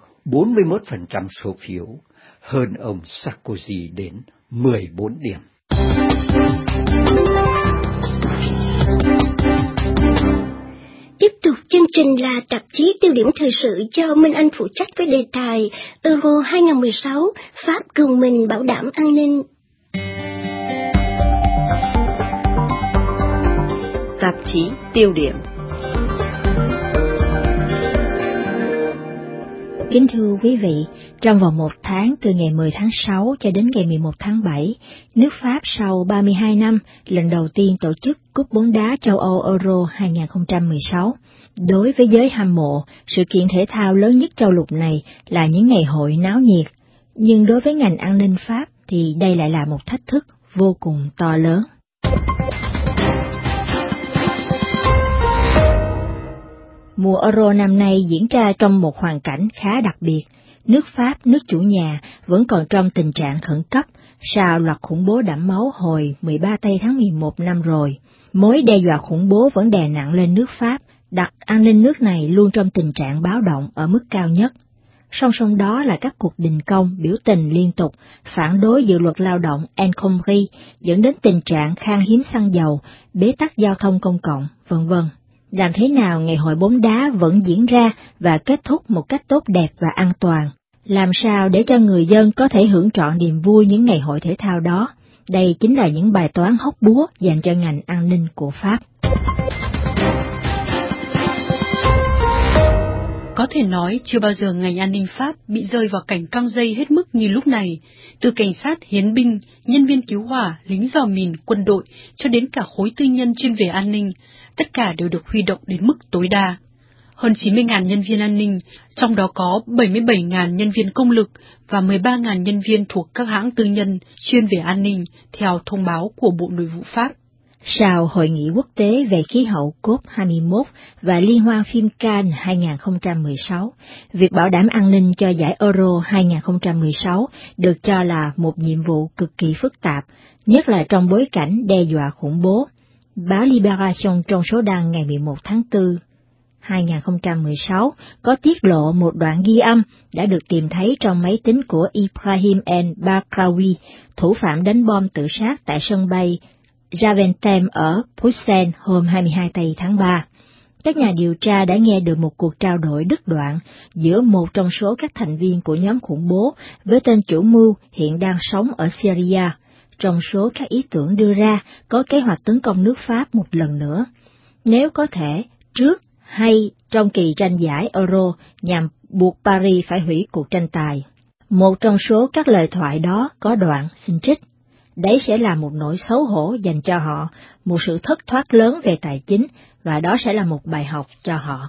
41% số phiếu, hơn ông Sarkozy đến 14 điểm. Tiếp tục chương trình là tạp chí tiêu điểm thời sự do Minh Anh phụ trách với đề tài Euro 2016, Pháp gồng mình bảo đảm an ninh. Tạp chí tiêu điểm. Kính thưa quý vị, trong vòng một tháng từ ngày 10 tháng 6 cho đến ngày 11 tháng 7, nước Pháp sau 32 năm lần đầu tiên tổ chức Cúp bóng đá châu Âu Euro 2016. Đối với giới hâm mộ, sự kiện thể thao lớn nhất châu lục này là những ngày hội náo nhiệt, nhưng đối với ngành an ninh Pháp thì đây lại là một thách thức vô cùng to lớn. Mùa Euro năm nay diễn ra trong một hoàn cảnh khá đặc biệt. Nước Pháp, nước chủ nhà, vẫn còn trong tình trạng khẩn cấp sau loạt khủng bố đẫm máu hồi 13 tây tháng 11 năm rồi. Mối đe dọa khủng bố vẫn đè nặng lên nước Pháp, đặt an ninh nước này luôn trong tình trạng báo động ở mức cao nhất. Song song đó là các cuộc đình công, biểu tình liên tục, phản đối dự luật lao động El Khomri, dẫn đến tình trạng khan hiếm xăng dầu, bế tắc giao thông công cộng, v.v. Làm thế nào ngày hội bóng đá vẫn diễn ra và kết thúc một cách tốt đẹp và an toàn? Làm sao để cho người dân có thể hưởng trọn niềm vui những ngày hội thể thao đó? Đây chính là những bài toán hóc búa dành cho ngành an ninh của Pháp. Có thể nói chưa bao giờ ngành an ninh Pháp bị rơi vào cảnh căng dây hết mức như lúc này. Từ cảnh sát, hiến binh, nhân viên cứu hỏa, lính dò mìn, quân đội cho đến cả khối tư nhân chuyên về an ninh, tất cả đều được huy động đến mức tối đa. Hơn 90.000 nhân viên an ninh, trong đó có 77.000 nhân viên công lực và 13.000 nhân viên thuộc các hãng tư nhân chuyên về an ninh, theo thông báo của Bộ Nội vụ Pháp. Sau Hội nghị quốc tế về khí hậu COP21 và Liên hoan phim Cannes 2016, việc bảo đảm an ninh cho giải Euro 2016 được cho là một nhiệm vụ cực kỳ phức tạp, nhất là trong bối cảnh đe dọa khủng bố. Báo Libération trong số đăng ngày 11 tháng 4, 2016 có tiết lộ một đoạn ghi âm đã được tìm thấy trong máy tính của Ibrahim El Bakraoui, thủ phạm đánh bom tự sát tại sân bay Zaventem ở Bruxelles hôm 22 tây tháng 3. Các nhà điều tra đã nghe được một cuộc trao đổi đứt đoạn giữa một trong số các thành viên của nhóm khủng bố với tên chủ mưu hiện đang sống ở Syria. Trong số các ý tưởng đưa ra có kế hoạch tấn công nước Pháp một lần nữa, nếu có thể trước hay trong kỳ tranh giải Euro nhằm buộc Paris phải hủy cuộc tranh tài. Một trong số các lời thoại đó có đoạn xin trích: đấy sẽ là một nỗi xấu hổ dành cho họ, một sự thất thoát lớn về tài chính, và đó sẽ là một bài học cho họ.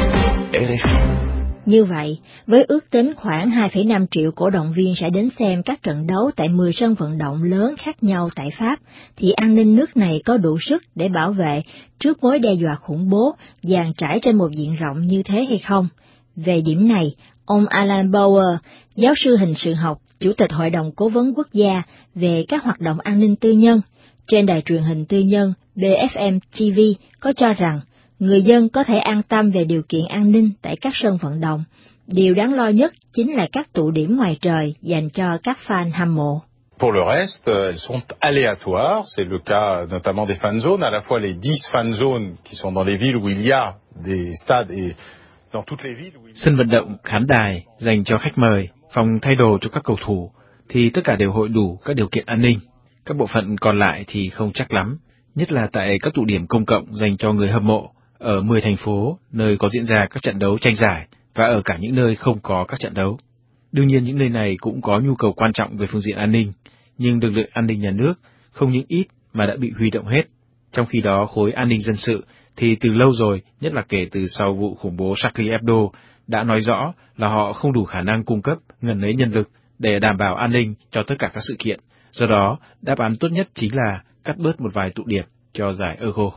Như vậy, với ước tính khoảng 2,5 triệu cổ động viên sẽ đến xem các trận đấu tại 10 sân vận động lớn khác nhau tại Pháp, thì an ninh nước này có đủ sức để bảo vệ trước mối đe dọa khủng bố dàn trải trên một diện rộng như thế hay không? Về điểm này, ông Alan Bauer, giáo sư hình sự học, Chủ tịch Hội đồng Cố vấn Quốc gia về các hoạt động an ninh tư nhân, trên đài truyền hình tư nhân BFM TV có cho rằng người dân có thể an tâm về điều kiện an ninh tại các sân vận động. Điều đáng lo nhất chính là các tụ điểm ngoài trời dành cho các fan hâm mộ. Pour le reste, elles sont aléatoires. C'est le cas notamment des fan zones, à la fois les 10 fan zones qui sont dans les villes où il y a des stades et dans toutes les villes où il y a... Sân vận động, khán đài dành cho khách mời, phòng thay đồ cho các cầu thủ thì tất cả đều hội đủ các điều kiện an ninh. Các bộ phận còn lại thì không chắc lắm, nhất là tại các tụ điểm công cộng dành cho người hâm mộ ở 10 thành phố nơi có diễn ra các trận đấu tranh giải và ở cả những nơi không có các trận đấu. Đương nhiên những nơi này cũng có nhu cầu quan trọng về phương diện an ninh, nhưng lực lượng an ninh nhà nước không những ít mà đã bị huy động hết. Trong khi đó khối an ninh dân sự thì từ lâu rồi, nhất là kể từ sau vụ khủng bố Charlie Hebdo, đã nói rõ là họ không đủ khả năng cung cấp ngần ấy nhân lực để đảm bảo an ninh cho tất cả các sự kiện. Do đó, đáp án tốt nhất chính là cắt bớt một vài tụ điểm cho giải Euro.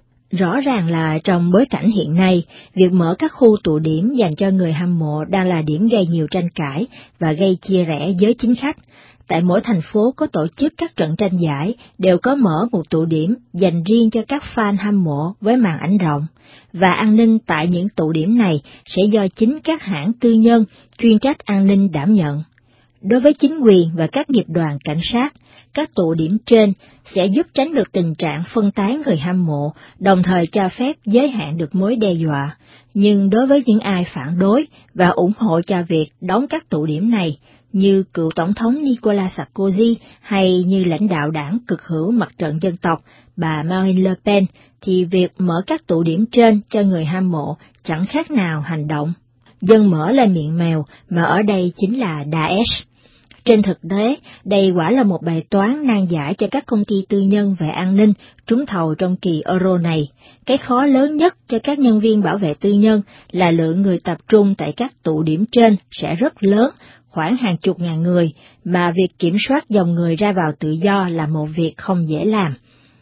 Rõ ràng là trong bối cảnh hiện nay, việc mở các khu tụ điểm dành cho người hâm mộ đang là điểm gây nhiều tranh cãi và gây chia rẽ giới chính khách. Tại mỗi thành phố có tổ chức các trận tranh giải đều có mở một tụ điểm dành riêng cho các fan hâm mộ với màn ảnh rộng, và an ninh tại những tụ điểm này sẽ do chính các hãng tư nhân chuyên trách an ninh đảm nhận. Đối với chính quyền và các nghiệp đoàn cảnh sát, các tụ điểm trên sẽ giúp tránh được tình trạng phân tán người hâm mộ, đồng thời cho phép giới hạn được mối đe dọa. Nhưng đối với những ai phản đối và ủng hộ cho việc đóng các tụ điểm này, như cựu Tổng thống Nicolas Sarkozy hay như lãnh đạo đảng cực hữu Mặt trận Dân tộc bà Marine Le Pen, thì việc mở các tụ điểm trên cho người hâm mộ chẳng khác nào hành động dân mở lên miệng mèo, mà ở đây chính là Daesh. Trên thực tế, đây quả là một bài toán nan giải cho các công ty tư nhân về an ninh trúng thầu trong kỳ Euro này. Cái khó lớn nhất cho các nhân viên bảo vệ tư nhân là lượng người tập trung tại các tụ điểm trên sẽ rất lớn, khoảng hàng chục ngàn người, mà việc kiểm soát dòng người ra vào tự do là một việc không dễ làm.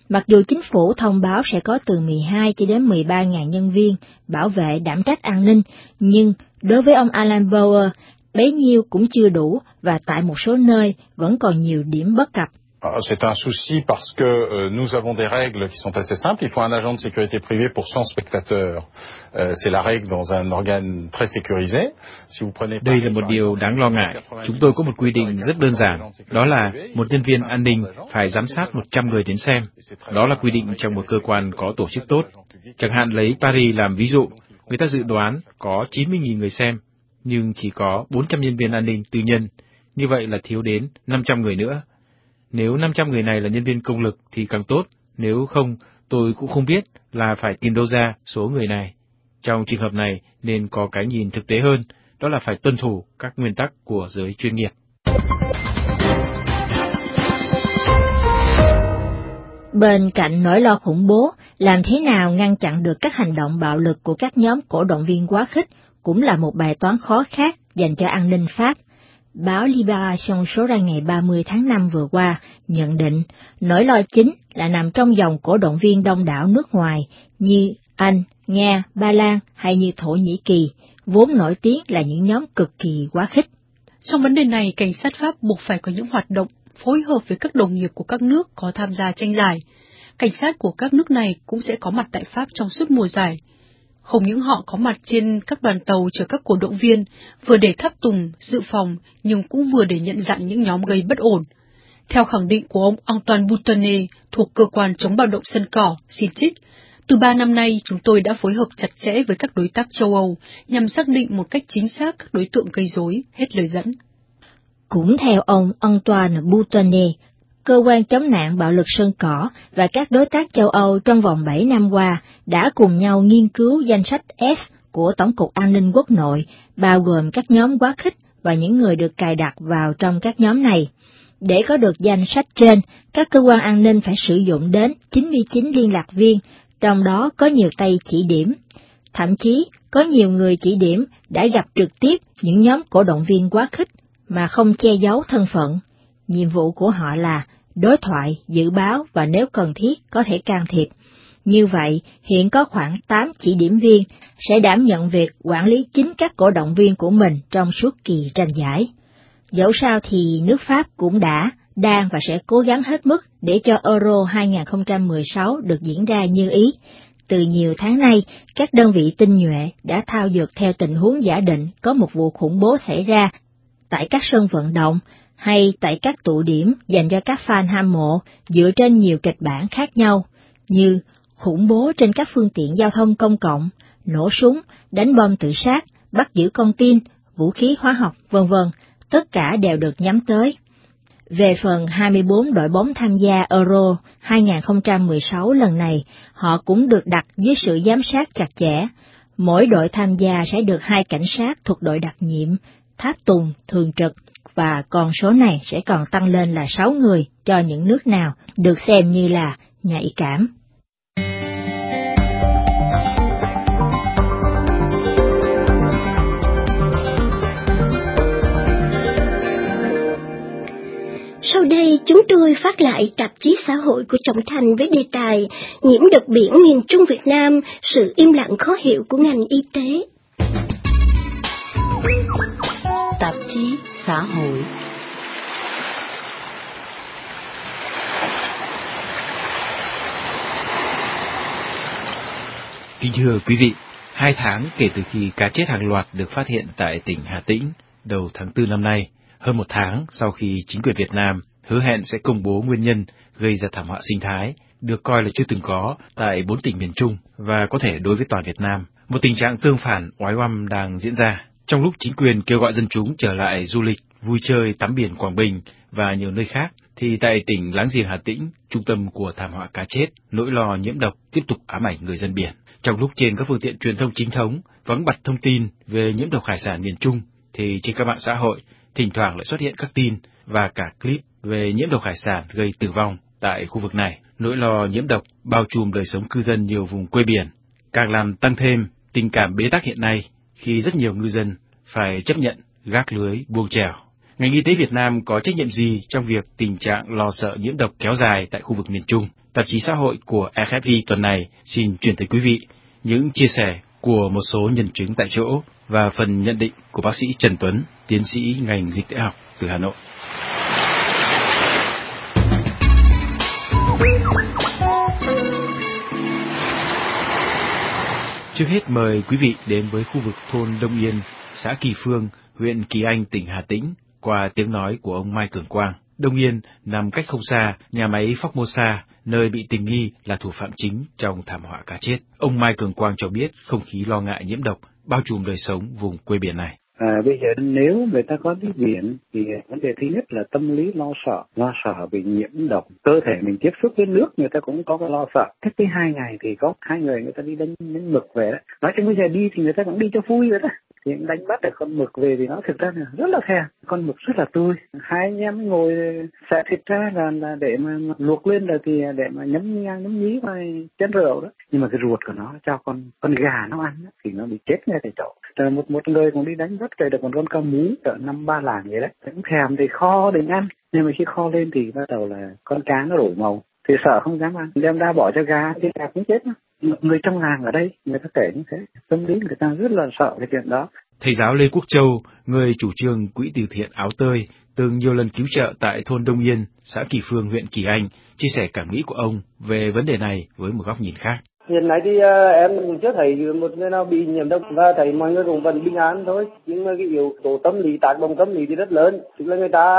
Mặc dù chính phủ thông báo sẽ có từ 12 cho đến 13.000 nhân viên bảo vệ đảm trách an ninh, nhưng đối với ông Alan Bauer, bấy nhiêu cũng chưa đủ và tại một số nơi vẫn còn nhiều điểm bất cập. C'est un souci parce que nous avons des règles qui sont assez simples. Il faut un agent de sécurité privée pour 100 spectateurs. C'est la règle dans un organe très sécurisé. Si vous prenez Đây là một điều đáng lo ngại. Chúng tôi có một quy định rất đơn giản, đó là một nhân viên an ninh phải giám sát 100 người đến xem. Đó là quy định trong một cơ quan có tổ chức tốt. Chẳng hạn lấy Paris làm ví dụ, người ta dự đoán có 90.000 người xem, nhưng chỉ có 400 nhân viên an ninh tư nhân. Như vậy là thiếu đến 500 người nữa. Nếu 500 người này là nhân viên công lực thì càng tốt, nếu không, tôi cũng không biết là phải tìm đâu ra số người này. Trong trường hợp này nên có cái nhìn thực tế hơn, đó là phải tuân thủ các nguyên tắc của giới chuyên nghiệp. Bên cạnh nỗi lo khủng bố, làm thế nào ngăn chặn được các hành động bạo lực của các nhóm cổ động viên quá khích cũng là một bài toán khó khác dành cho an ninh Pháp. Báo Libération số ra ngày 30 tháng 5 vừa qua nhận định nỗi lo chính là nằm trong dòng cổ động viên đông đảo nước ngoài như Anh, Nga, Ba Lan hay như Thổ Nhĩ Kỳ, vốn nổi tiếng là những nhóm cực kỳ quá khích. Trong vấn đề này, cảnh sát Pháp buộc phải có những hoạt động phối hợp với các đồng nghiệp của các nước có tham gia tranh giải. Cảnh sát của các nước này cũng sẽ có mặt tại Pháp trong suốt mùa giải. Không những họ có mặt trên các đoàn tàu chở các cổ động viên, vừa để tháp tùng, dự phòng, nhưng cũng vừa để nhận dạng những nhóm gây bất ổn. Theo khẳng định của ông Antoine Boutonnet thuộc cơ quan chống bạo động sân cỏ, Sintic, từ 3 năm nay chúng tôi đã phối hợp chặt chẽ với các đối tác châu Âu nhằm xác định một cách chính xác các đối tượng gây rối, hết lời dẫn. Cũng theo ông Antoine Boutonnet, cơ quan chống nạn bạo lực sân cỏ và các đối tác châu Âu trong vòng 7 năm qua đã cùng nhau nghiên cứu danh sách S của Tổng cục An ninh Quốc nội, bao gồm các nhóm quá khích và những người được cài đặt vào trong các nhóm này. Để có được danh sách trên, các cơ quan an ninh phải sử dụng đến 99 liên lạc viên, trong đó có nhiều tay chỉ điểm. Thậm chí, có nhiều người chỉ điểm đã gặp trực tiếp những nhóm cổ động viên quá khích mà không che giấu thân phận. Nhiệm vụ của họ là đối thoại, dự báo và nếu cần thiết có thể can thiệp. Như vậy, hiện có khoảng 8 chỉ điểm viên sẽ đảm nhận việc quản lý chính các cổ động viên của mình trong suốt kỳ tranh giải. Dẫu sao thì nước Pháp cũng đang và sẽ cố gắng hết mức để cho Euro 2016 được diễn ra như ý. Từ nhiều tháng nay, các đơn vị tinh nhuệ đã thao dượt theo tình huống giả định có một vụ khủng bố xảy ra tại các sân vận động hay tại các tụ điểm dành cho các fan hâm mộ dựa trên nhiều kịch bản khác nhau, như khủng bố trên các phương tiện giao thông công cộng, nổ súng, đánh bom tự sát, bắt giữ con tin, vũ khí hóa học, v.v. Tất cả đều được nhắm tới. Về phần 24 đội bóng tham gia Euro 2016 lần này, họ cũng được đặt dưới sự giám sát chặt chẽ. Mỗi đội tham gia sẽ được 2 cảnh sát thuộc đội đặc nhiệm, tháp tùng, thường trực, và con số này sẽ còn tăng lên là 6 người cho những nước nào được xem như là nhạy cảm. Sau đây chúng tôi phát lại tạp chí xã hội của Trọng Thành với đề tài nhiễm độc biển miền Trung Việt Nam, sự im lặng khó hiểu của ngành y tế. Tạp chí xã hội. Kính thưa quý vị, 2 tháng kể từ khi cá chết hàng loạt được phát hiện tại tỉnh Hà Tĩnh đầu tháng 4 năm nay, hơn 1 tháng sau khi chính quyền Việt Nam hứa hẹn sẽ công bố nguyên nhân gây ra thảm họa sinh thái, được coi là chưa từng có tại 4 tỉnh miền Trung và có thể đối với toàn Việt Nam, một tình trạng tương phản oái oăm đang diễn ra. Trong lúc chính quyền kêu gọi dân chúng trở lại du lịch, vui chơi, tắm biển Quảng Bình và nhiều nơi khác, thì tại tỉnh láng giềng Hà Tĩnh, trung tâm của thảm họa cá chết, nỗi lo nhiễm độc tiếp tục ám ảnh người dân biển. Trong lúc trên các phương tiện truyền thông chính thống vắng bặt thông tin về nhiễm độc hải sản miền Trung, thì trên các mạng xã hội thỉnh thoảng lại xuất hiện các tin và cả clip về nhiễm độc hải sản gây tử vong tại khu vực này. Nỗi lo nhiễm độc bao trùm đời sống cư dân nhiều vùng quê biển, càng làm tăng thêm tình cảm bế tắc hiện nay khi rất nhiều ngư dân phải chấp nhận gác lưới buông chèo. Ngành y tế Việt Nam có trách nhiệm gì trong việc tình trạng lo sợ nhiễm độc kéo dài tại khu vực miền Trung? tạp chí xã hội của RFI tuần này xin chuyển tới quý vị những chia sẻ của một số nhân chứng tại chỗ và phần nhận định của bác sĩ Trần Tuấn, tiến sĩ ngành dịch tễ học từ Hà Nội. Trước hết mời quý vị đến với khu vực thôn Đông Yên, xã Kỳ Phương, huyện Kỳ Anh, tỉnh Hà Tĩnh, qua tiếng nói của ông Mai Cường Quang. Đông Yên nằm cách không xa nhà máy Formosa, nơi bị tình nghi là thủ phạm chính trong thảm họa cá chết. Ông Mai Cường Quang cho biết không khí lo ngại nhiễm độc bao trùm đời sống vùng quê biển này. Bây giờ nếu người ta có đi biển thì vấn đề thứ nhất là tâm lý lo sợ bị nhiễm độc. Cơ thể mình tiếp xúc với nước người ta cũng có cái lo sợ. Cách tới 2 ngày thì có 2 người ta đi đánh mực về đó. Nói chung bây giờ đi thì người ta cũng đi cho vui vậy đó. Thì đánh bắt được con mực về thì nó thực ra là rất là thèm. Con mực rất là tươi. 2 anh em ngồi xẻ thịt ra là để mà luộc lên rồi thì để mà nhấm nhí và chén rượu đó. Nhưng mà cái ruột của nó cho con gà nó ăn đó, thì nó bị chết ngay tại chỗ. Rồi một người cũng đi đánh bắt về được một con cá mú ở 5-3 làng vậy đấy. Cũng thèm thì kho để ăn. Nhưng mà khi kho lên thì bắt đầu là con cá nó đổi màu. Thì sợ không dám ăn. Đem ra bỏ cho gà thì gà cũng chết. Người trong làng ở đây người ta kể như thế. Tâm lý người ta rất là sợ cái chuyện đó. Thầy giáo Lê Quốc Châu, người chủ trương quỹ từ thiện Áo Tơi, từng nhiều lần cứu trợ tại thôn Đông Yên, xã Kỳ Phương, huyện Kỳ Anh, chia sẻ cảm nghĩ của ông về vấn đề này với một góc nhìn khác. Hiện nay thì em cũng chưa thấy một người nào bị nhiễm độc và thấy mọi người cũng vẫn bình an thôi. Nhưng mà cái yếu tố tâm lý, tác động tâm lý thì rất lớn. Tức là người ta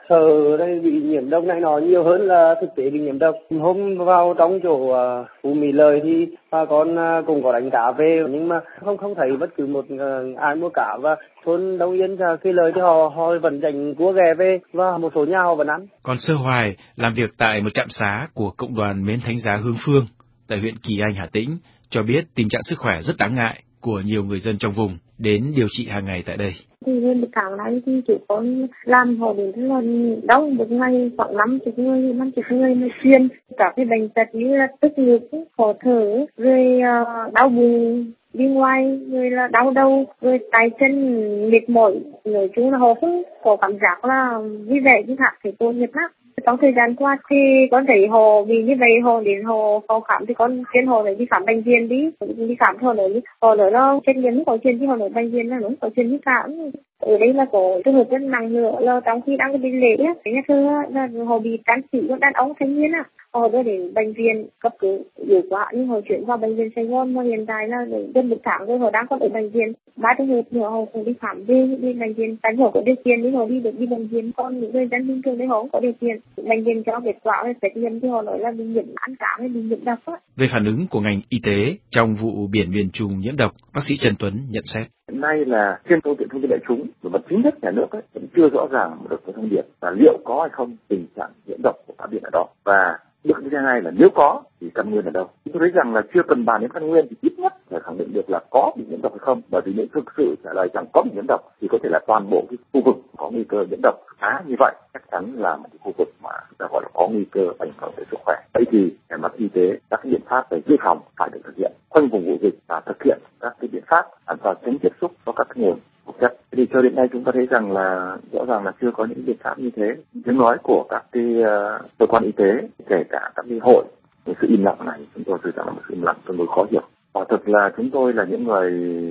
sợ bị nhiễm độc này nọ nhiều hơn là thực tế bị nhiễm độc. Hôm vào trong chỗ Phú Mỹ Lợi thì bà con cũng có đánh cá về nhưng mà không thấy bất cứ một ai mua cá, và thôn Đông Yên khi lời thì họ vẫn dành cua ghẹ về và một số nhà họ vẫn ăn. Còn Sơ Hoài làm việc tại một trạm xá của cộng đoàn Mến Thánh Giá Hương Phương tại huyện Kỳ Anh, Hà Tĩnh, cho biết tình trạng sức khỏe rất đáng ngại của nhiều người dân trong vùng đến điều trị hàng ngày tại đây. Thì hơn một tháng nay thì chỉ có làm họ đến là đau một ngày khoảng 50 người mà chuyên các cái bệnh tật như là tức ngực, khó thở, rồi đau bụng đi ngoài, rồi là đau đầu, rồi tay chân mệt mỏi. Nói chung là họ không có cảm giác là vui vẻ như khác thì tôi nhất lắm. Trong thời gian qua thì con thấy họ vì như vậy, họ đến họ khám thì con khuyên họ để đi khám bệnh viện đi khám. Họ nói nó trên nhiên có chuyện chứ họ nói bệnh viện là nó có chuyện như khám. Ở đây là có trường hợp rất nặng nữa là trong khi đang đi lễ á, nhà thơ là họ bị can sĩ con đàn ông thanh niên á, họ đưa đến bệnh viện cấp cứu yếu quá nhưng họ chuyển vào bệnh viện Sài Gòn, mà hiện tại là gần 1 tháng rồi họ đang còn ở bệnh viện. 3 trường hợp nữa họ cũng đi khám đi bệnh viện, tại họ có điều kiện thì họ đi được đi bệnh viện, còn những người dân bình thường đấy họ không có điều kiện. Bệnh viện cho kết quả xét nghiệm thì họ nói là bị nhiễm ăn cám hay bị nhiễm độc á. Về phản ứng của ngành y tế trong vụ biển miền Trung nhiễm độc, bác sĩ Trần Tuấn nhận xét. Hiện nay là trên phương tiện thông tin đại chúng và chính thức nhà nước vẫn chưa rõ ràng được cái thông điệp là liệu có hay không tình trạng nhiễm độc của cá biển ở đó, và được như thế này là nếu có thì căn nguyên ở đâu. Tôi thấy rằng là chưa cần bàn đến căn nguyên thì ít nhất phải khẳng định được là có bị nhiễm độc hay không, bởi vì nếu thực sự trả lời rằng có bị nhiễm độc thì có thể là toàn bộ cái khu vực có nguy cơ nhiễm độc như vậy chắc chắn là một cái khu vực mà chúng ta gọi là có nguy cơ ảnh hưởng đến sức khỏe. Vậy thì về mặt y tế các cái biện pháp về dự phòng phải được thực hiện khoanh vùng vụ dịch và thực hiện các cái biện pháp an toàn tránh tiếp xúc với các nguồn vật chất. Thì cho đến nay chúng ta thấy rằng là rõ ràng là chưa có những biện pháp như thế. Tiếng nói của các cái cơ quan y tế, kể cả các cái hội, sự im lặng này chúng tôi thấy rằng là một sự im lặng tương đối khó hiểu. Quả thực là chúng tôi là những người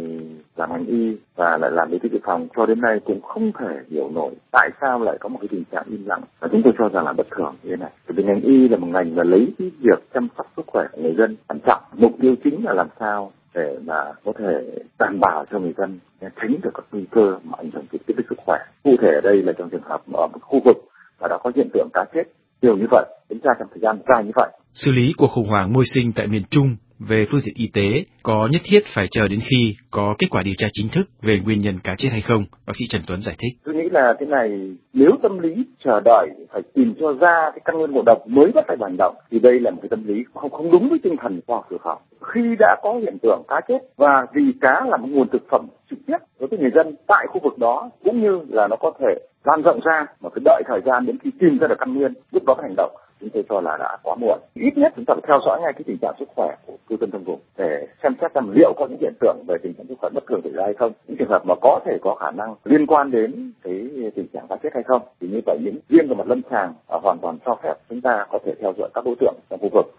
làm ngành y và lại làm y tế dự phòng cho đến nay cũng không thể hiểu nổi tại sao lại có một cái tình trạng im lặng, và chúng tôi cho rằng là bất thường như thế này. Bởi vì ngành y là một ngành mà lấy cái việc chăm sóc sức khỏe của người dân quan trọng, mục tiêu chính là làm sao để mà có thể đảm bảo cho người dân tránh được các nguy cơ mà ảnh hưởng trực tiếp đến sức khỏe. Cụ thể ở đây là trong trường hợp ở một khu vực mà đã có hiện tượng cá chết nhiều như vậy, diễn ra trong thời gian dài như vậy. Xử lý cuộc khủng hoảng môi sinh tại miền Trung về phương diện y tế có nhất thiết phải chờ đến khi có kết quả điều tra chính thức về nguyên nhân cá chết hay không? Bác sĩ Trần Tuấn giải thích. Tôi nghĩ là thế này, nếu tâm lý chờ đợi phải tìm cho ra cái căn nguyên ngộ độc mới bắt tay hành động thì đây là một cái tâm lý không đúng với tinh thần khoa học dự phòng. Khi đã có hiện tượng cá chết và vì cá là một nguồn thực phẩm trực tiếp đối với người dân tại khu vực đó, cũng như là nó có thể lan rộng ra, mà phải đợi thời gian đến khi tìm ra được căn nguyên lúc đó hành động, chúng tôi cho là đã quá muộn. Ít nhất chúng ta phải theo dõi ngay cái tình trạng sức khỏe của cư dân trong vùng để xem xét xem liệu có những hiện tượng về tình trạng sức khỏe bất thường xảy ra hay không, những trường hợp mà có thể có khả năng liên quan đến cái tình trạng cá chết hay không. Thì như vậy những riêng về mặt lâm sàng hoàn toàn cho phép chúng ta có thể theo dõi các đối tượng trong khu vực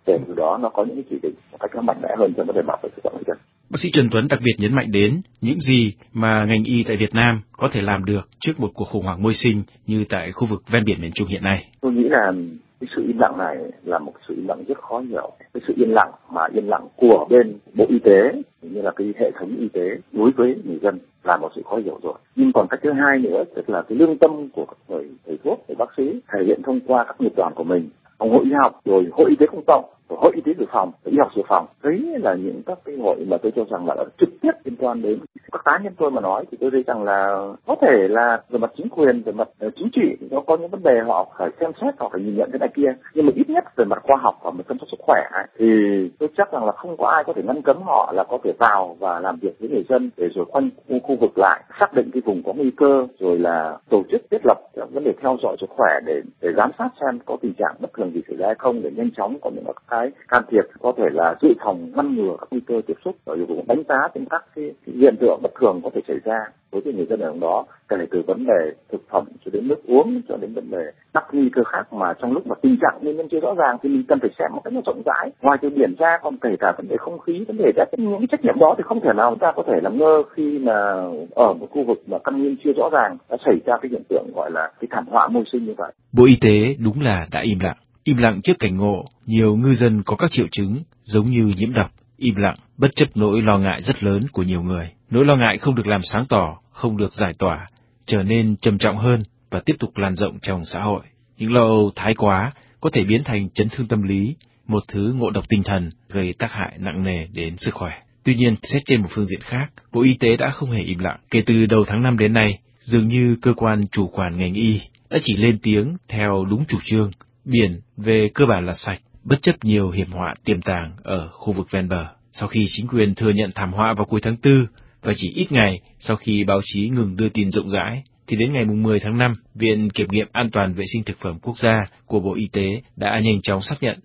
đó nó có những cái chỉ định một cách nó mạnh mẽ hơn trong vấn đề bảo vệ sức khỏe người dân. Bác sĩ Trần Tuấn đặc biệt nhấn mạnh đến những gì mà ngành y tại Việt Nam có thể làm được trước một cuộc khủng hoảng môi sinh như tại khu vực ven biển miền Trung hiện nay. Tôi nghĩ là cái sự im lặng này là một sự im lặng rất khó hiểu. Cái sự yên lặng của bên Bộ Y tế như là cái hệ thống y tế đối với người dân là một sự khó hiểu rồi. Nhưng còn cái thứ hai nữa tức là cái lương tâm của các thầy thuốc, thầy bác sĩ thể hiện thông qua các nghiệp đoàn của mình, hội y học, rồi hội y tế công cộng, rồi hội y tế dự phòng, y học dự phòng. Đấy là những các cái hội mà tôi cho rằng là trực tiếp liên quan đến các cá nhân tôi mà nói thì tôi thấy rằng là có thể là về mặt chính quyền, về mặt chính trị nó có những vấn đề họ phải xem xét, họ phải nhìn nhận cái này kia. Nhưng mà ít nhất về mặt khoa học và mặt chăm sóc sức khỏe thì tôi chắc rằng là không có ai có thể ngăn cấm họ là có thể vào và làm việc với người dân để rồi khoanh khu vực lại, xác định cái vùng có nguy cơ, rồi là tổ chức thiết lập vấn đề theo dõi sức khỏe để giám sát xem có tình trạng bất thường gì xảy ra hay không, để nhanh chóng có những cái can thiệp có thể là dự phòng ngăn ngừa các nguy cơ tiếp xúc, rồi cũng đánh giá trên các cái hiện tượng bất thường có thể xảy ra với cái người dân ở đó, kể từ vấn đề thực phẩm cho đến nước uống cho đến vấn đề các nguy cơ khác mà trong lúc mà tình trạng nguyên nhân chưa rõ ràng thì mình cần phải xem một cách nó rộng rãi. Ngoài từ biển ra còn kể cả vấn đề không khí, vấn đề đất, những cái trách nhiệm đó thì không thể nào chúng ta có thể làm ngơ khi mà ở một khu vực mà căn nguyên chưa rõ ràng đã xảy ra cái hiện tượng gọi là cái thảm họa môi sinh như vậy. Bộ Y tế đúng là đã im lặng trước cảnh ngộ nhiều ngư dân có các triệu chứng giống như nhiễm độc, im lặng bất chấp nỗi lo ngại rất lớn của nhiều người. Nỗi lo ngại không được làm sáng tỏ, không được giải tỏa, trở nên trầm trọng hơn và tiếp tục lan rộng trong xã hội. Những lo âu thái quá có thể biến thành chấn thương tâm lý, một thứ ngộ độc tinh thần gây tác hại nặng nề đến sức khỏe. Tuy nhiên, xét trên một phương diện khác, Bộ Y tế đã không hề im lặng. Kể từ đầu tháng 5 đến nay, dường như cơ quan chủ quản ngành y đã chỉ lên tiếng theo đúng chủ trương, biển về cơ bản là sạch, bất chấp nhiều hiểm họa tiềm tàng ở khu vực ven bờ. Sau khi chính quyền thừa nhận thảm họa vào cuối tháng 4 và chỉ ít ngày sau khi báo chí ngừng đưa tin rộng rãi, thì đến ngày 10 tháng 5, Viện Kiểm nghiệm An toàn Vệ sinh Thực phẩm Quốc gia của Bộ Y tế đã nhanh chóng xác nhận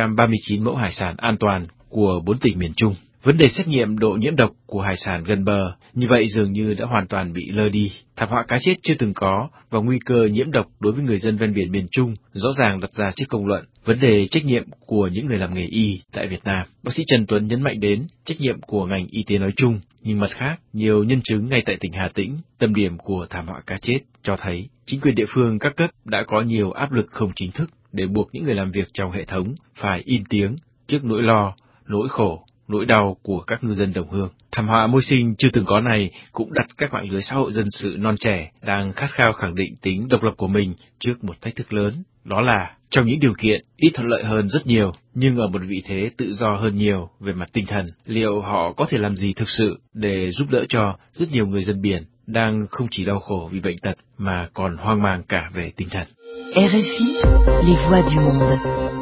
139 mẫu hải sản an toàn của 4 tỉnh miền Trung. Vấn đề xét nghiệm độ nhiễm độc của hải sản gần bờ như vậy dường như đã hoàn toàn bị lơ đi. Thảm họa cá chết chưa từng có và nguy cơ nhiễm độc đối với người dân ven biển miền Trung rõ ràng đặt ra trước công luận. Vấn đề trách nhiệm của những người làm nghề y tại Việt Nam. Bác sĩ Trần Tuấn nhấn mạnh đến trách nhiệm của ngành y tế nói chung, nhưng mặt khác, nhiều nhân chứng ngay tại tỉnh Hà Tĩnh, tâm điểm của thảm họa cá chết, cho thấy chính quyền địa phương các cấp đã có nhiều áp lực không chính thức để buộc những người làm việc trong hệ thống phải im tiếng trước nỗi lo, nỗi khổ, nỗi đau của các ngư dân đồng hương. Thảm họa môi sinh chưa từng có này cũng đặt các mạng lưới xã hội dân sự non trẻ đang khát khao khẳng định tính độc lập của mình trước một thách thức lớn. Đó là trong những điều kiện ít thuận lợi hơn rất nhiều, nhưng ở một vị thế tự do hơn nhiều về mặt tinh thần, liệu họ có thể làm gì thực sự để giúp đỡ cho rất nhiều người dân biển đang không chỉ đau khổ vì bệnh tật mà còn hoang mang cả về tinh thần. RFI, les voix du monde.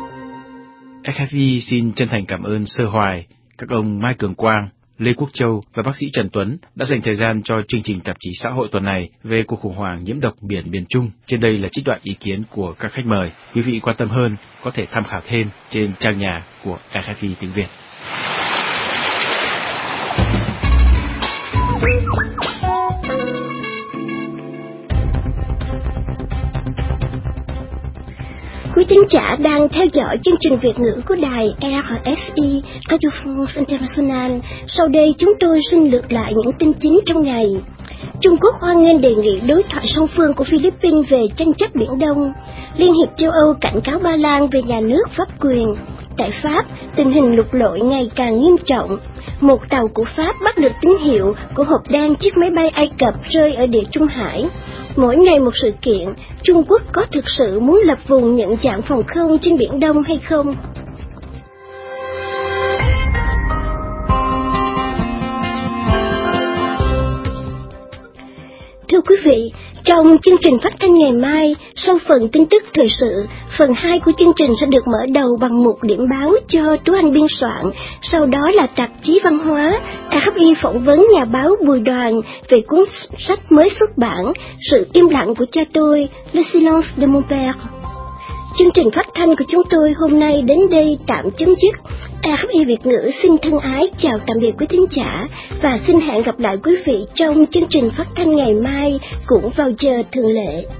RFI xin chân thành cảm ơn Sơ Hoài, các ông Mai Cường Quang, Lê Quốc Châu và bác sĩ Trần Tuấn đã dành thời gian cho chương trình tạp chí xã hội tuần này về cuộc khủng hoảng nhiễm độc biển miền Trung. Trên đây là trích đoạn ý kiến của các khách mời. Quý vị quan tâm hơn có thể tham khảo thêm trên trang nhà của RFI tiếng Việt. Quý thính giả đang theo dõi chương trình Việt ngữ của đài RFI, Radio France International. Sau đây chúng tôi xin lược lại những tin chính trong ngày. Trung Quốc hoan nghênh đề nghị đối thoại song phương của Philippines về tranh chấp Biển Đông. Liên hiệp châu Âu cảnh cáo Ba Lan về nhà nước pháp quyền. Tại Pháp, tình hình lụt lội ngày càng nghiêm trọng. Một tàu của Pháp bắt được tín hiệu của hộp đen chiếc máy bay Ai Cập rơi ở Địa Trung Hải. Mỗi ngày một sự kiện, Trung Quốc có thực sự muốn lập vùng nhận dạng phòng không trên Biển Đông hay không? Thưa quý vị, trong chương trình phát thanh ngày mai, sau phần tin tức thời sự, phần 2 của chương trình sẽ được mở đầu bằng một điểm báo cho Tú Anh biên soạn, sau đó là tạp chí văn hóa, RFI phỏng vấn nhà báo Bùi Đoàn về cuốn sách mới xuất bản Sự im lặng của cha tôi, Le silence de mon père. Chương trình phát thanh của chúng tôi hôm nay đến đây tạm chấm dứt. RFI Việt ngữ xin thân ái chào tạm biệt quý thính giả và xin hẹn gặp lại quý vị trong chương trình phát thanh ngày mai cũng vào giờ thường lệ.